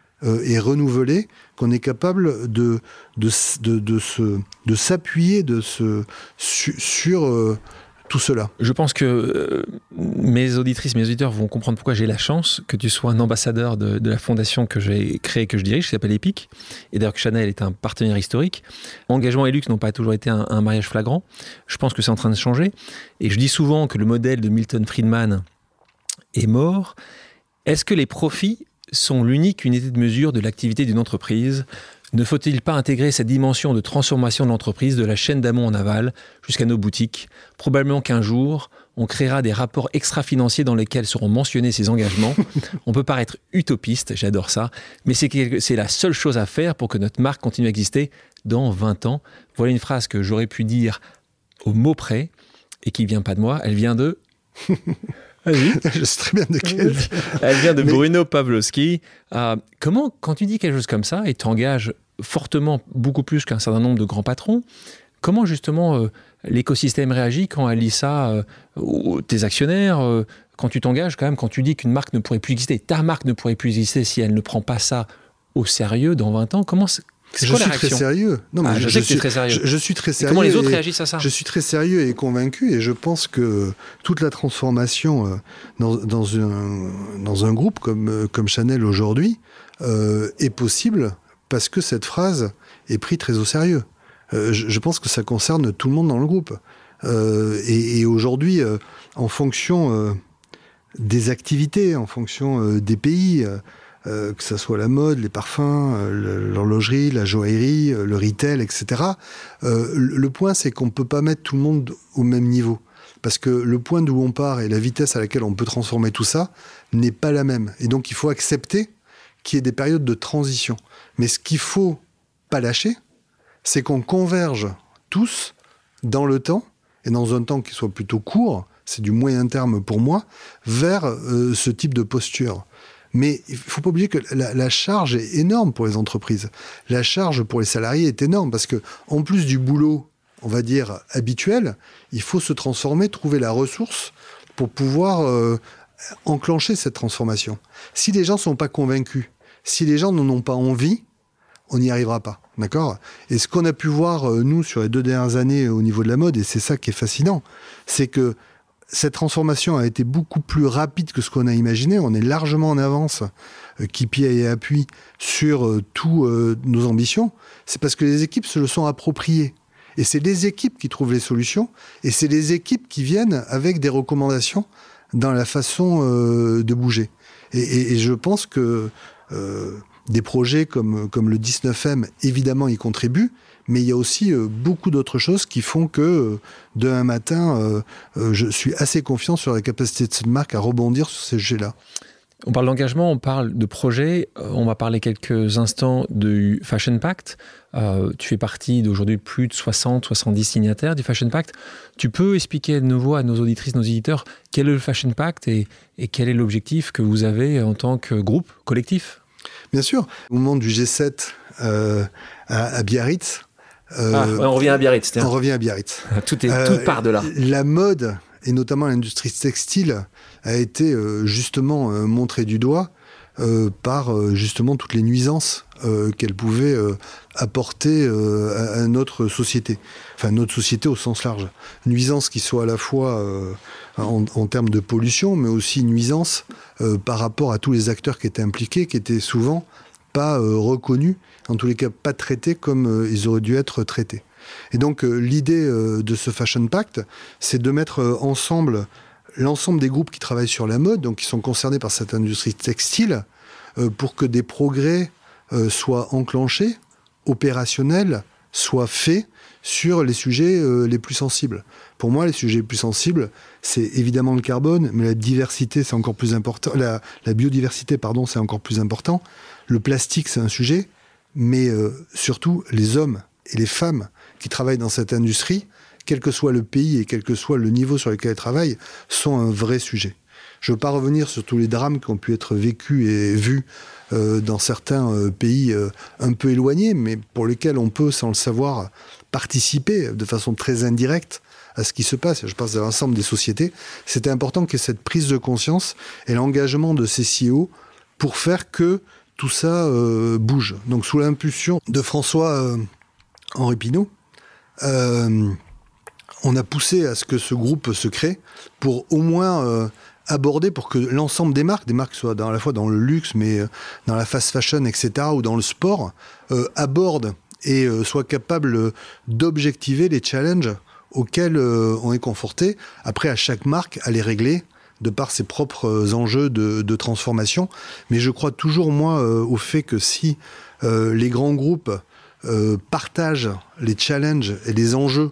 et renouvelé, qu'on est capable de, de, de, de, se, de s'appuyer de ce, su, sur euh, tout cela.
Je pense que euh, mes auditrices, mes auditeurs vont comprendre pourquoi j'ai la chance que tu sois un ambassadeur de, de la fondation que j'ai créée, que je dirige, qui s'appelle EPIC. Et d'ailleurs que Chanel est un partenaire historique. Engagement et luxe n'ont pas toujours été un, un mariage flagrant. Je pense que c'est en train de changer. Et je dis souvent que le modèle de Milton Friedman est mort. Est-ce que les profits sont l'unique unité de mesure de l'activité d'une entreprise ? Ne faut-il pas intégrer cette dimension de transformation de l'entreprise, de la chaîne d'amont en aval, jusqu'à nos boutiques ? Probablement qu'un jour, on créera des rapports extra-financiers dans lesquels seront mentionnés ces engagements. On peut paraître utopiste, j'adore ça, mais c'est, quelque, c'est la seule chose à faire pour que notre marque continue à exister dans vingt ans. Voilà une phrase que j'aurais pu dire au mot près, et qui ne vient pas de moi, elle vient de...
Vas-y. Je sais très bien de quelle.
Elle vient de
Mais...
Bruno Pavlovski. Euh, comment, quand tu dis quelque chose comme ça et t'engages fortement, beaucoup plus qu'un certain nombre de grands patrons, comment justement euh, l'écosystème réagit quand elle lit ça, euh, ou tes actionnaires, euh, quand tu t'engages quand même, quand tu dis qu'une marque ne pourrait plus exister, ta marque ne pourrait plus exister si elle ne prend pas ça au sérieux dans vingt ans, comment c'est C'est
je
quoi
suis
la
très sérieux. Non, mais
ah,
je,
je sais
je
que
suis
tu es très sérieux.
Je, je suis très sérieux.
Et comment les autres réagissent à ça ?
Je suis très sérieux et convaincu, et je pense que toute la transformation euh, dans, dans, un, dans un groupe comme, euh, comme Chanel aujourd'hui euh, est possible parce que cette phrase est prise très au sérieux. Euh, je, je pense que ça concerne tout le monde dans le groupe. Euh, et, et aujourd'hui, euh, en fonction euh, des activités, en fonction euh, des pays, euh, Euh, que ce soit la mode, les parfums, euh, l'horlogerie, la joaillerie, euh, le retail, et cetera. Euh, le point, c'est qu'on ne peut pas mettre tout le monde au même niveau. Parce que le point d'où on part et la vitesse à laquelle on peut transformer tout ça n'est pas la même. Et donc, il faut accepter qu'il y ait des périodes de transition. Mais ce qu'il ne faut pas lâcher, c'est qu'on converge tous dans le temps, et dans un temps qui soit plutôt court, c'est du moyen terme pour moi, vers euh, ce type de posture. Mais il ne faut pas oublier que la, la charge est énorme pour les entreprises. La charge pour les salariés est énorme parce que, en plus du boulot, on va dire, habituel, il faut se transformer, trouver la ressource pour pouvoir euh, enclencher cette transformation. Si les gens ne sont pas convaincus, si les gens n'en ont pas envie, on n'y arrivera pas. D'accord ? Et ce qu'on a pu voir, euh, nous, sur les deux dernières années au niveau de la mode, et c'est ça qui est fascinant, c'est que cette transformation a été beaucoup plus rapide que ce qu'on a imaginé. On est largement en avance, euh, qui pied et appui, sur euh, toutes euh, nos ambitions. C'est parce que les équipes se le sont appropriées. Et c'est les équipes qui trouvent les solutions. Et c'est les équipes qui viennent avec des recommandations dans la façon euh, de bouger. Et, et, et je pense que euh, des projets comme, comme le dix-neuf M, évidemment, y contribuent. Mais il y a aussi euh, beaucoup d'autres choses qui font que, euh, demain matin, euh, euh, je suis assez confiant sur la capacité de cette marque à rebondir sur ces sujets-là.
On parle d'engagement, on parle de projet, euh, on va parler quelques instants du Fashion Pact. Euh, tu fais partie d'aujourd'hui plus de soixante soixante-dix signataires du Fashion Pact. Tu peux expliquer de nouveau à nos auditrices, nos auditeurs, quel est le Fashion Pact et, et quel est l'objectif que vous avez en tant que groupe collectif ?
Bien sûr. Au moment du G sept euh, à, à Biarritz,
Euh, ah, ouais, on revient à Biarritz.
On revient à Biarritz.
tout, est, euh, tout part de là.
La mode, et notamment l'industrie textile, a été euh, justement euh, montrée du doigt euh, par euh, justement toutes les nuisances euh, qu'elle pouvait euh, apporter euh, à, à notre société. Enfin, notre société au sens large. Nuisances qui soient à la fois euh, en, en termes de pollution, mais aussi nuisances euh, par rapport à tous les acteurs qui étaient impliqués, qui étaient souvent pas euh, reconnus, en tous les cas pas traités comme euh, ils auraient dû être traités. Et donc euh, l'idée euh, de ce Fashion Pact, c'est de mettre euh, ensemble l'ensemble des groupes qui travaillent sur la mode, donc qui sont concernés par cette industrie textile, euh, pour que des progrès euh, soient enclenchés, opérationnels, soient faits sur les sujets euh, les plus sensibles. Pour moi, les sujets les plus sensibles, c'est évidemment le carbone, mais la diversité, c'est encore plus important. La, la biodiversité, pardon, c'est encore plus important. Le plastique, c'est un sujet, mais euh, surtout les hommes et les femmes qui travaillent dans cette industrie, quel que soit le pays et quel que soit le niveau sur lequel ils travaillent, sont un vrai sujet. Je ne veux pas revenir sur tous les drames qui ont pu être vécus et vus euh, dans certains euh, pays euh, un peu éloignés, mais pour lesquels on peut, sans le savoir, participer de façon très indirecte à ce qui se passe. Je pense à l'ensemble des sociétés. C'était important qu'il y ait cette prise de conscience et l'engagement de ces C E O pour faire que tout ça euh, bouge. Donc, sous l'impulsion de François euh, Henri Pinault, euh, on a poussé à ce que ce groupe se crée pour au moins euh, aborder, pour que l'ensemble des marques, des marques soient dans, à la fois dans le luxe, mais euh, dans la fast fashion, et cetera, ou dans le sport, euh, abordent et euh, soient capables d'objectiver les challenges auxquels euh, on est confronté. Après, à chaque marque, à les régler de par ses propres enjeux de, de transformation. Mais je crois toujours, moi, euh, au fait que si euh, les grands groupes euh, partagent les challenges et les enjeux,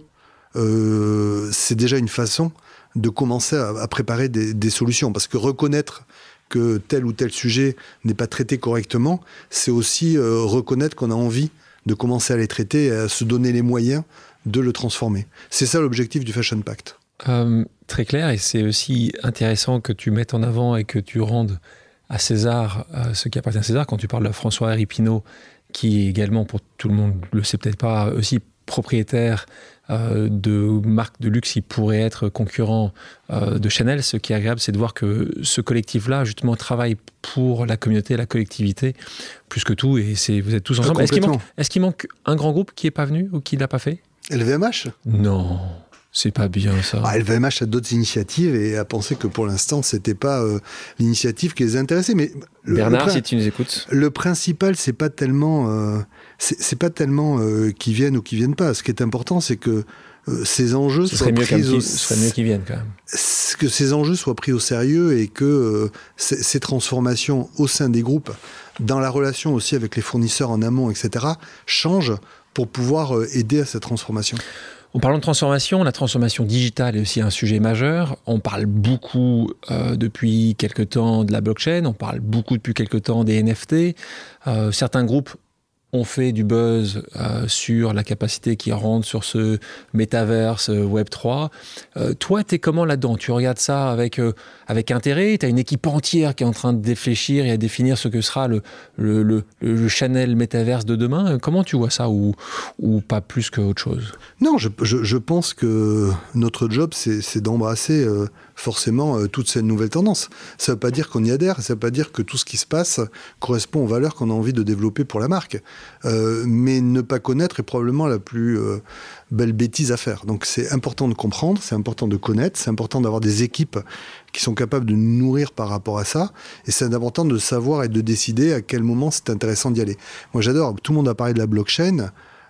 euh, c'est déjà une façon de commencer à, à préparer des, des solutions. Parce que reconnaître que tel ou tel sujet n'est pas traité correctement, c'est aussi euh, reconnaître qu'on a envie de commencer à les traiter et à se donner les moyens de le transformer. C'est ça l'objectif du Fashion Pact.
Euh, très clair, et c'est aussi intéressant que tu mettes en avant et que tu rendes à César euh, ce qui appartient à César quand tu parles de François-Henri Pinault, qui est également, pour tout le monde le sait peut-être pas, aussi propriétaire euh, de marques de luxe qui pourraient être concurrents euh, de Chanel. Ce qui est agréable, c'est de voir que ce collectif-là, justement, travaille pour la communauté, la collectivité, plus que tout, et c'est, vous êtes tous ensemble. Est-ce qu'il manque, est-ce qu'il manque un grand groupe qui n'est pas venu ou qui ne l'a pas fait ?
L V M H ?
Non. C'est pas bien ça.
Ah, L V M H a d'autres initiatives et a pensé que pour l'instant, c'était pas euh, l'initiative qui les intéressait. Mais le,
Bernard,
le,
si tu nous écoutes.
Le principal, c'est pas tellement, euh, c'est, c'est pas tellement euh, qu'ils viennent ou qu'ils viennent pas. Ce qui est important, c'est que euh, ces enjeux
ce
soient
serait
pris
mieux
au...
Ce serait mieux qu'ils viennent quand même.
Que ces enjeux soient pris au sérieux et que euh, ces, ces transformations au sein des groupes, dans la relation aussi avec les fournisseurs en amont, et cetera, changent pour pouvoir euh, aider à cette transformation.
En parlant de transformation, la transformation digitale est aussi un sujet majeur. On parle beaucoup euh, depuis quelque temps de la blockchain, on parle beaucoup depuis quelque temps des N F T. Euh, certains groupes ont fait du buzz euh, sur la capacité qu'ils rendent sur ce métaverse euh, Web trois. Euh, toi, t'es comment là-dedans ? Tu regardes ça avec, euh, avec intérêt ? Tu as une équipe entière qui est en train de réfléchir et à définir ce que sera le, le, le, le Chanel métaverse de demain. Comment tu vois ça, ou, ou pas plus qu'autre chose ?
Non, je, je, je pense que notre job, c'est, c'est d'embrasser euh, forcément euh, toutes ces nouvelles tendances. Ça ne veut pas dire qu'on y adhère, ça ne veut pas dire que tout ce qui se passe correspond aux valeurs qu'on a envie de développer pour la marque. Euh, mais ne pas connaître est probablement la plus euh, belle bêtise à faire. Donc c'est important de comprendre, c'est important de connaître, c'est important d'avoir des équipes qui sont capables de nous nourrir par rapport à ça, et c'est important de savoir et de décider à quel moment c'est intéressant d'y aller. Moi j'adore, tout le monde a parlé de la blockchain,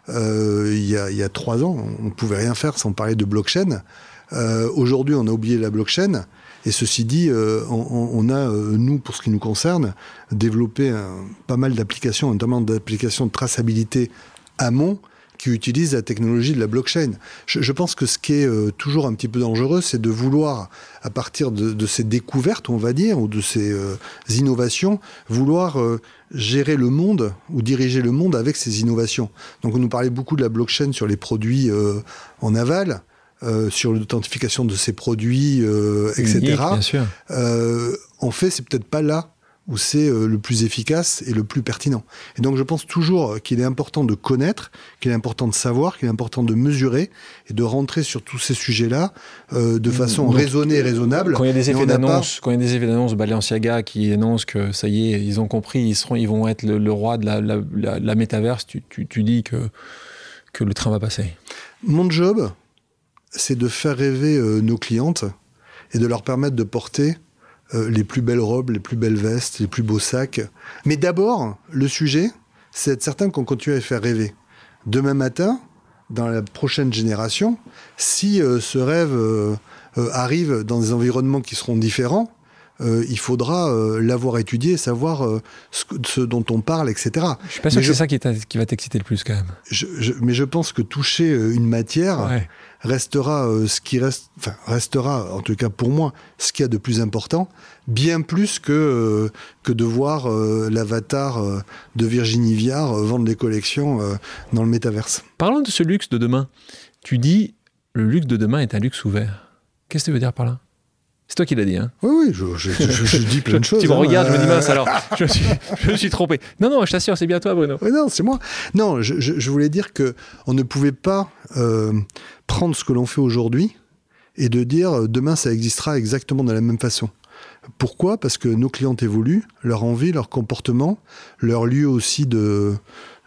euh, il y a, il y a trois ans, on ne pouvait rien faire sans parler de blockchain. Euh, aujourd'hui on a oublié la blockchain, et ceci dit, euh, on, on a, euh, nous, pour ce qui nous concerne, développé un, pas mal d'applications, notamment d'applications de traçabilité amont, qui utilisent la technologie de la blockchain. Je, je pense que ce qui est euh, toujours un petit peu dangereux, c'est de vouloir, à partir de, de ces découvertes, on va dire, ou de ces euh, innovations, vouloir euh, gérer le monde ou diriger le monde avec ces innovations. Donc on nous parlait beaucoup de la blockchain sur les produits euh, en aval, Euh, sur l'authentification de ces produits, euh, et cetera.
Unique, bien sûr.
Euh, en fait, c'est peut-être pas là où c'est euh, le plus efficace et le plus pertinent. Et donc, je pense toujours qu'il est important de connaître, qu'il est important de savoir, qu'il est important de mesurer et de rentrer sur tous ces sujets-là euh, de façon donc, raisonnée et raisonnable.
Quand il y a des effets d'annonce,
pas...
quand il y a des effets d'annonce, Balenciaga qui annonce que ça y est, ils ont compris, ils seront, ils vont être le, le roi de la, la, la, la métaverse. Tu, tu, tu dis que que le train va passer.
Mon job, c'est de faire rêver euh, nos clientes et de leur permettre de porter euh, les plus belles robes, les plus belles vestes, les plus beaux sacs. Mais d'abord, le sujet, c'est d'être certain qu'on continue à les faire rêver. Demain matin, dans la prochaine génération, si euh, ce rêve euh, euh, arrive dans des environnements qui seront différents, Euh, il faudra euh, l'avoir étudié, savoir euh, ce, ce dont on parle, et cetera.
Je suis pas sûr mais que je... c'est ça qui, qui va t'exciter le plus quand même.
Je, je, mais je pense que toucher euh, une matière ouais. restera euh, ce qui reste, enfin restera en tout cas pour moi ce qu'il y a de plus important, bien plus que euh, que de voir euh, l'avatar euh, de Virginie Viard euh, vendre des collections euh, dans le métaverse.
Parlons de ce luxe de demain. Tu dis le luxe de demain est un luxe ouvert. Qu'est-ce que tu veux dire par là ? C'est toi qui l'as dit, hein ?
Oui, oui, je, je, je, je dis plein de choses.
Tu me
hein,
regardes,
euh...
je me dis mince, alors, je me suis, je me suis trompé. Non, non, je t'assure, c'est bien toi, Bruno.
Oui, non, c'est moi. Non, je, je, je voulais dire qu'on ne pouvait pas euh, prendre ce que l'on fait aujourd'hui et de dire demain, ça existera exactement de la même façon. Pourquoi ? Parce que nos clientes évoluent, leur envie, leur comportement, leur lieu aussi de...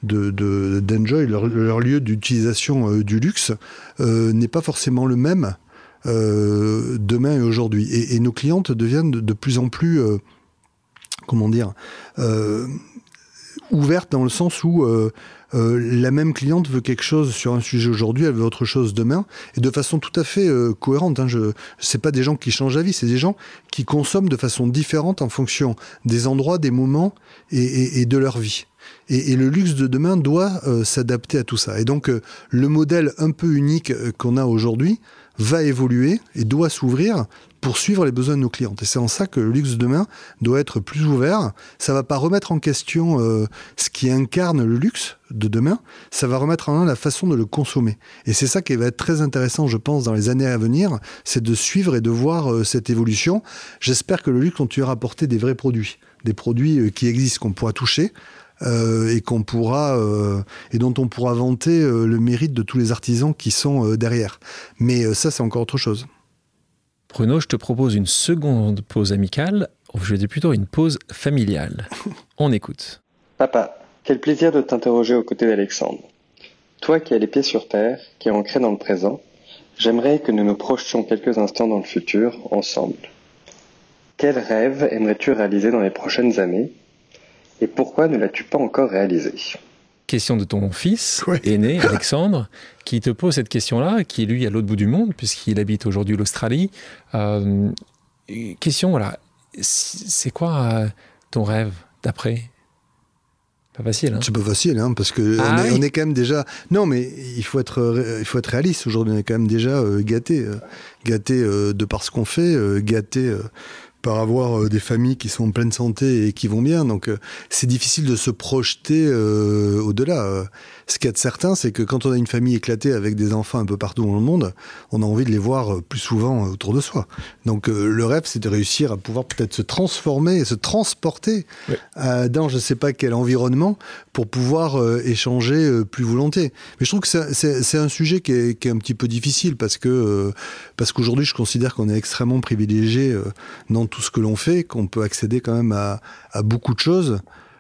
de, de, d'Enjoy, leur, leur lieu d'utilisation euh, du luxe, euh, n'est pas forcément le même euh, demain et aujourd'hui. Et, et nos clientes deviennent de, de plus en plus, euh, comment dire, euh, ouvertes dans le sens où euh, euh, la même cliente veut quelque chose sur un sujet aujourd'hui, elle veut autre chose demain, et de façon tout à fait euh, cohérente. Hein. Je, c'est pas des gens qui changent la vie, c'est des gens qui consomment de façon différente en fonction des endroits, des moments et, et, et de leur vie. Et, et le luxe de demain doit euh, s'adapter à tout ça. Et donc, euh, le modèle un peu unique euh, qu'on a aujourd'hui va évoluer et doit s'ouvrir pour suivre les besoins de nos clientes. Et c'est en ça que le luxe de demain doit être plus ouvert. Ça ne va pas remettre en question euh, ce qui incarne le luxe de demain, ça va remettre en main la façon de le consommer. Et c'est ça qui va être très intéressant, je pense, dans les années à venir, c'est de suivre et de voir euh, cette évolution. J'espère que le luxe continuera à porter des vrais produits, des produits euh, qui existent, qu'on pourra toucher, Euh, et qu'on pourra euh, et dont on pourra vanter euh, le mérite de tous les artisans qui sont euh, derrière. Mais euh, ça, c'est encore autre chose.
Bruno, je te propose une seconde pause amicale, ou je vais dire plutôt une pause familiale. On écoute.
Papa, quel plaisir de t'interroger aux côtés d'Alexandre. Toi qui as les pieds sur terre, qui es ancré dans le présent, j'aimerais que nous nous projetions quelques instants dans le futur, ensemble. Quel rêve aimerais-tu réaliser dans les prochaines années ? Et pourquoi ne l'as-tu pas encore réalisé ?
Question de ton fils
ouais.
aîné, Alexandre, qui te pose cette question-là, qui est lui à l'autre bout du monde, puisqu'il habite aujourd'hui l'Australie. Euh, question, voilà, c'est quoi euh, ton rêve d'après ? Pas facile, hein ?
C'est pas facile, hein, parce que
ah,
on, est,
oui.
on est quand même déjà... Non, mais il faut être, il faut être réaliste. Aujourd'hui, on est quand même déjà euh, gâté. Euh, gâté euh, de par ce qu'on fait, euh, gâté... Euh, par avoir euh, des familles qui sont en pleine santé et qui vont bien. Donc, euh, c'est difficile de se projeter euh, au-delà. Euh, ce qu'il y a de certain, c'est que quand on a une famille éclatée avec des enfants un peu partout dans le monde, on a envie de les voir plus souvent autour de soi. Donc, euh, le rêve, c'est de réussir à pouvoir peut-être se transformer et se transporter oui. euh, dans je ne sais pas quel environnement pour pouvoir euh, échanger euh, plus volontiers. Mais je trouve que c'est, c'est, c'est un sujet qui est, qui est un petit peu difficile parce que euh, parce qu'aujourd'hui, je considère qu'on est extrêmement privilégié euh, dans tout ce que l'on fait, qu'on peut accéder quand même à, à beaucoup de choses,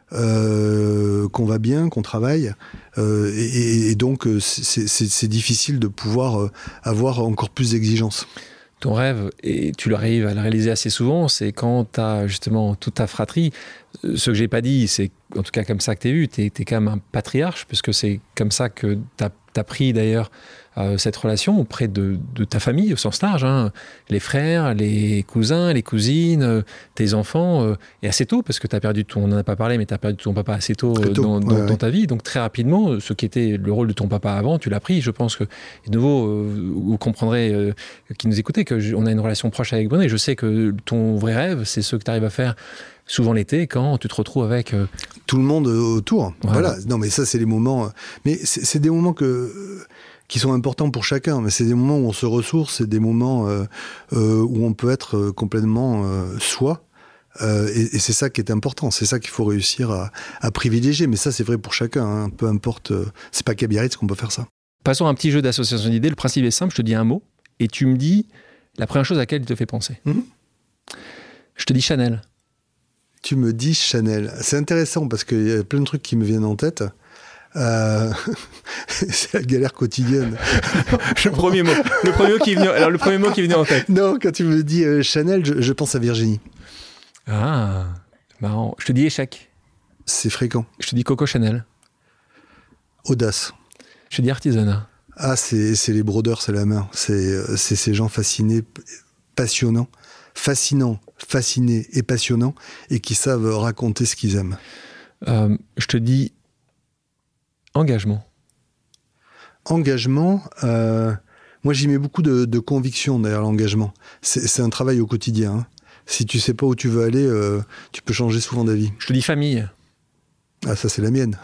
euh, qu'on va bien, qu'on travaille. Euh, et, et donc, c'est, c'est, c'est difficile de pouvoir avoir encore plus d'exigences.
Ton rêve, et tu arrives à le réaliser assez souvent, c'est quand tu as justement toute ta fratrie. Ce que j'ai pas dit, c'est en tout cas comme ça que tu es vu, tu es quand même un patriarche, puisque c'est comme ça que tu as pris d'ailleurs euh, cette relation auprès de, de ta famille au sens large, hein. Les frères, les cousins, les cousines, euh, tes enfants, euh, et assez tôt, parce que tu as perdu ton, on n'en a pas parlé, mais tu as perdu ton papa assez tôt, euh,
tôt
dans,
ouais,
dans,
ouais.
dans ta vie, donc très rapidement, ce qui était le rôle de ton papa avant, tu l'as pris. Je pense que, de nouveau, euh, vous comprendrez, euh, qui nous écoutez, qu'on a une relation proche avec Bruno, et je sais que ton vrai rêve, c'est ce que tu arrives à faire souvent l'été, quand tu te retrouves avec... Euh...
tout le monde autour.
Voilà.
voilà. Non, mais ça, c'est les moments... Mais c'est, c'est des moments que... qui sont importants pour chacun, mais c'est des moments où on se ressource, c'est des moments euh, euh, où on peut être complètement euh, soi, euh, et, et c'est ça qui est important, c'est ça qu'il faut réussir à, à privilégier, mais ça c'est vrai pour chacun, hein, peu importe, euh, c'est pas qu'à Biarritz qu'on peut faire ça.
Passons à un petit jeu d'association d'idées, le principe est simple, je te dis un mot, et tu me dis la première chose à laquelle il te fait penser.
Mm-hmm.
Je te dis Chanel.
Tu me dis Chanel, c'est intéressant parce qu'il y a plein de trucs qui me viennent en tête. Euh... c'est la galère quotidienne.
le premier mot, le premier mot qui est venu. Alors le premier mot qui est venu en tête.
Non, quand tu me dis euh, Chanel, je, je pense à Virginie.
Ah, marrant. Je te dis échec.
C'est fréquent.
Je te dis Coco Chanel.
Audace.
Je te dis artisanat.
Ah, c'est, c'est les brodeurs, c'est la main. C'est, c'est ces gens fascinés, passionnants, fascinants, fascinés et passionnants, et qui savent raconter ce qu'ils aiment.
Euh, je te dis engagement.
Engagement, euh, moi j'y mets beaucoup de, de conviction derrière l'engagement. C'est, c'est un travail au quotidien. Hein. Si tu sais pas où tu veux aller, euh, tu peux changer souvent d'avis.
Je te dis famille.
Ah, ça c'est la mienne.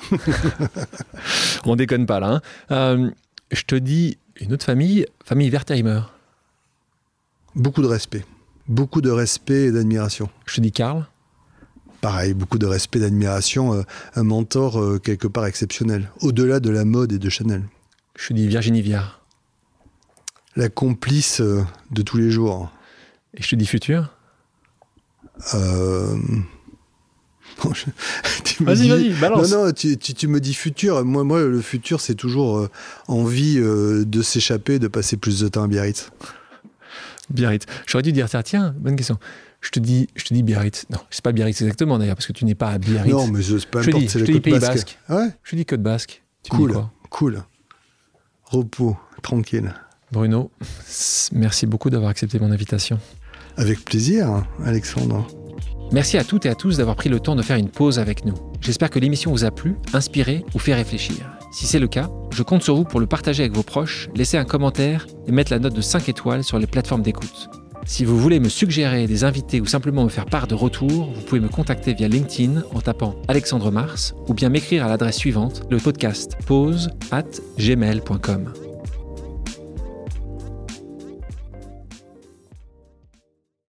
On déconne pas là. Hein. Euh, je te dis une autre famille, famille Wertheimer.
Beaucoup de respect. Beaucoup de respect et d'admiration.
Je te dis Karl.
Pareil, beaucoup de respect, d'admiration, euh, un mentor euh, quelque part exceptionnel, au-delà de la mode et de Chanel.
Je te dis Virginie Viard.
La complice euh, de tous les jours.
Et je te dis futur.
Euh... Bon, je, tu me
vas-y,
dis,
vas-y, balance.
Non, non, tu, tu, tu me dis futur. Moi, moi, le futur, c'est toujours euh, envie euh, de s'échapper, de passer plus de temps à Biarritz.
Biarritz. J'aurais dû dire, tiens, bonne question. Je te dis, je te dis Biarritz. Non, c'est pas Biarritz exactement d'ailleurs, parce que tu n'es pas à Biarritz.
Non, mais c'est pas
je
importe,
dis,
c'est
je
la
te dis
côte
Pays
basque.
Basque.
Ah ouais.
Je dis Côte Basque. Tu
cool,
dis quoi?
Cool. Repos, tranquille.
Bruno, merci beaucoup d'avoir accepté mon invitation.
Avec plaisir, Alexandre.
Merci à toutes et à tous d'avoir pris le temps de faire une pause avec nous. J'espère que l'émission vous a plu, inspiré ou fait réfléchir. Si c'est le cas, je compte sur vous pour le partager avec vos proches, laisser un commentaire et mettre la note de cinq étoiles sur les plateformes d'écoute. Si vous voulez me suggérer des invités ou simplement me faire part de retours, vous pouvez me contacter via LinkedIn en tapant Alexandre Mars ou bien m'écrire à l'adresse suivante, le podcast pause arobase gmail point com.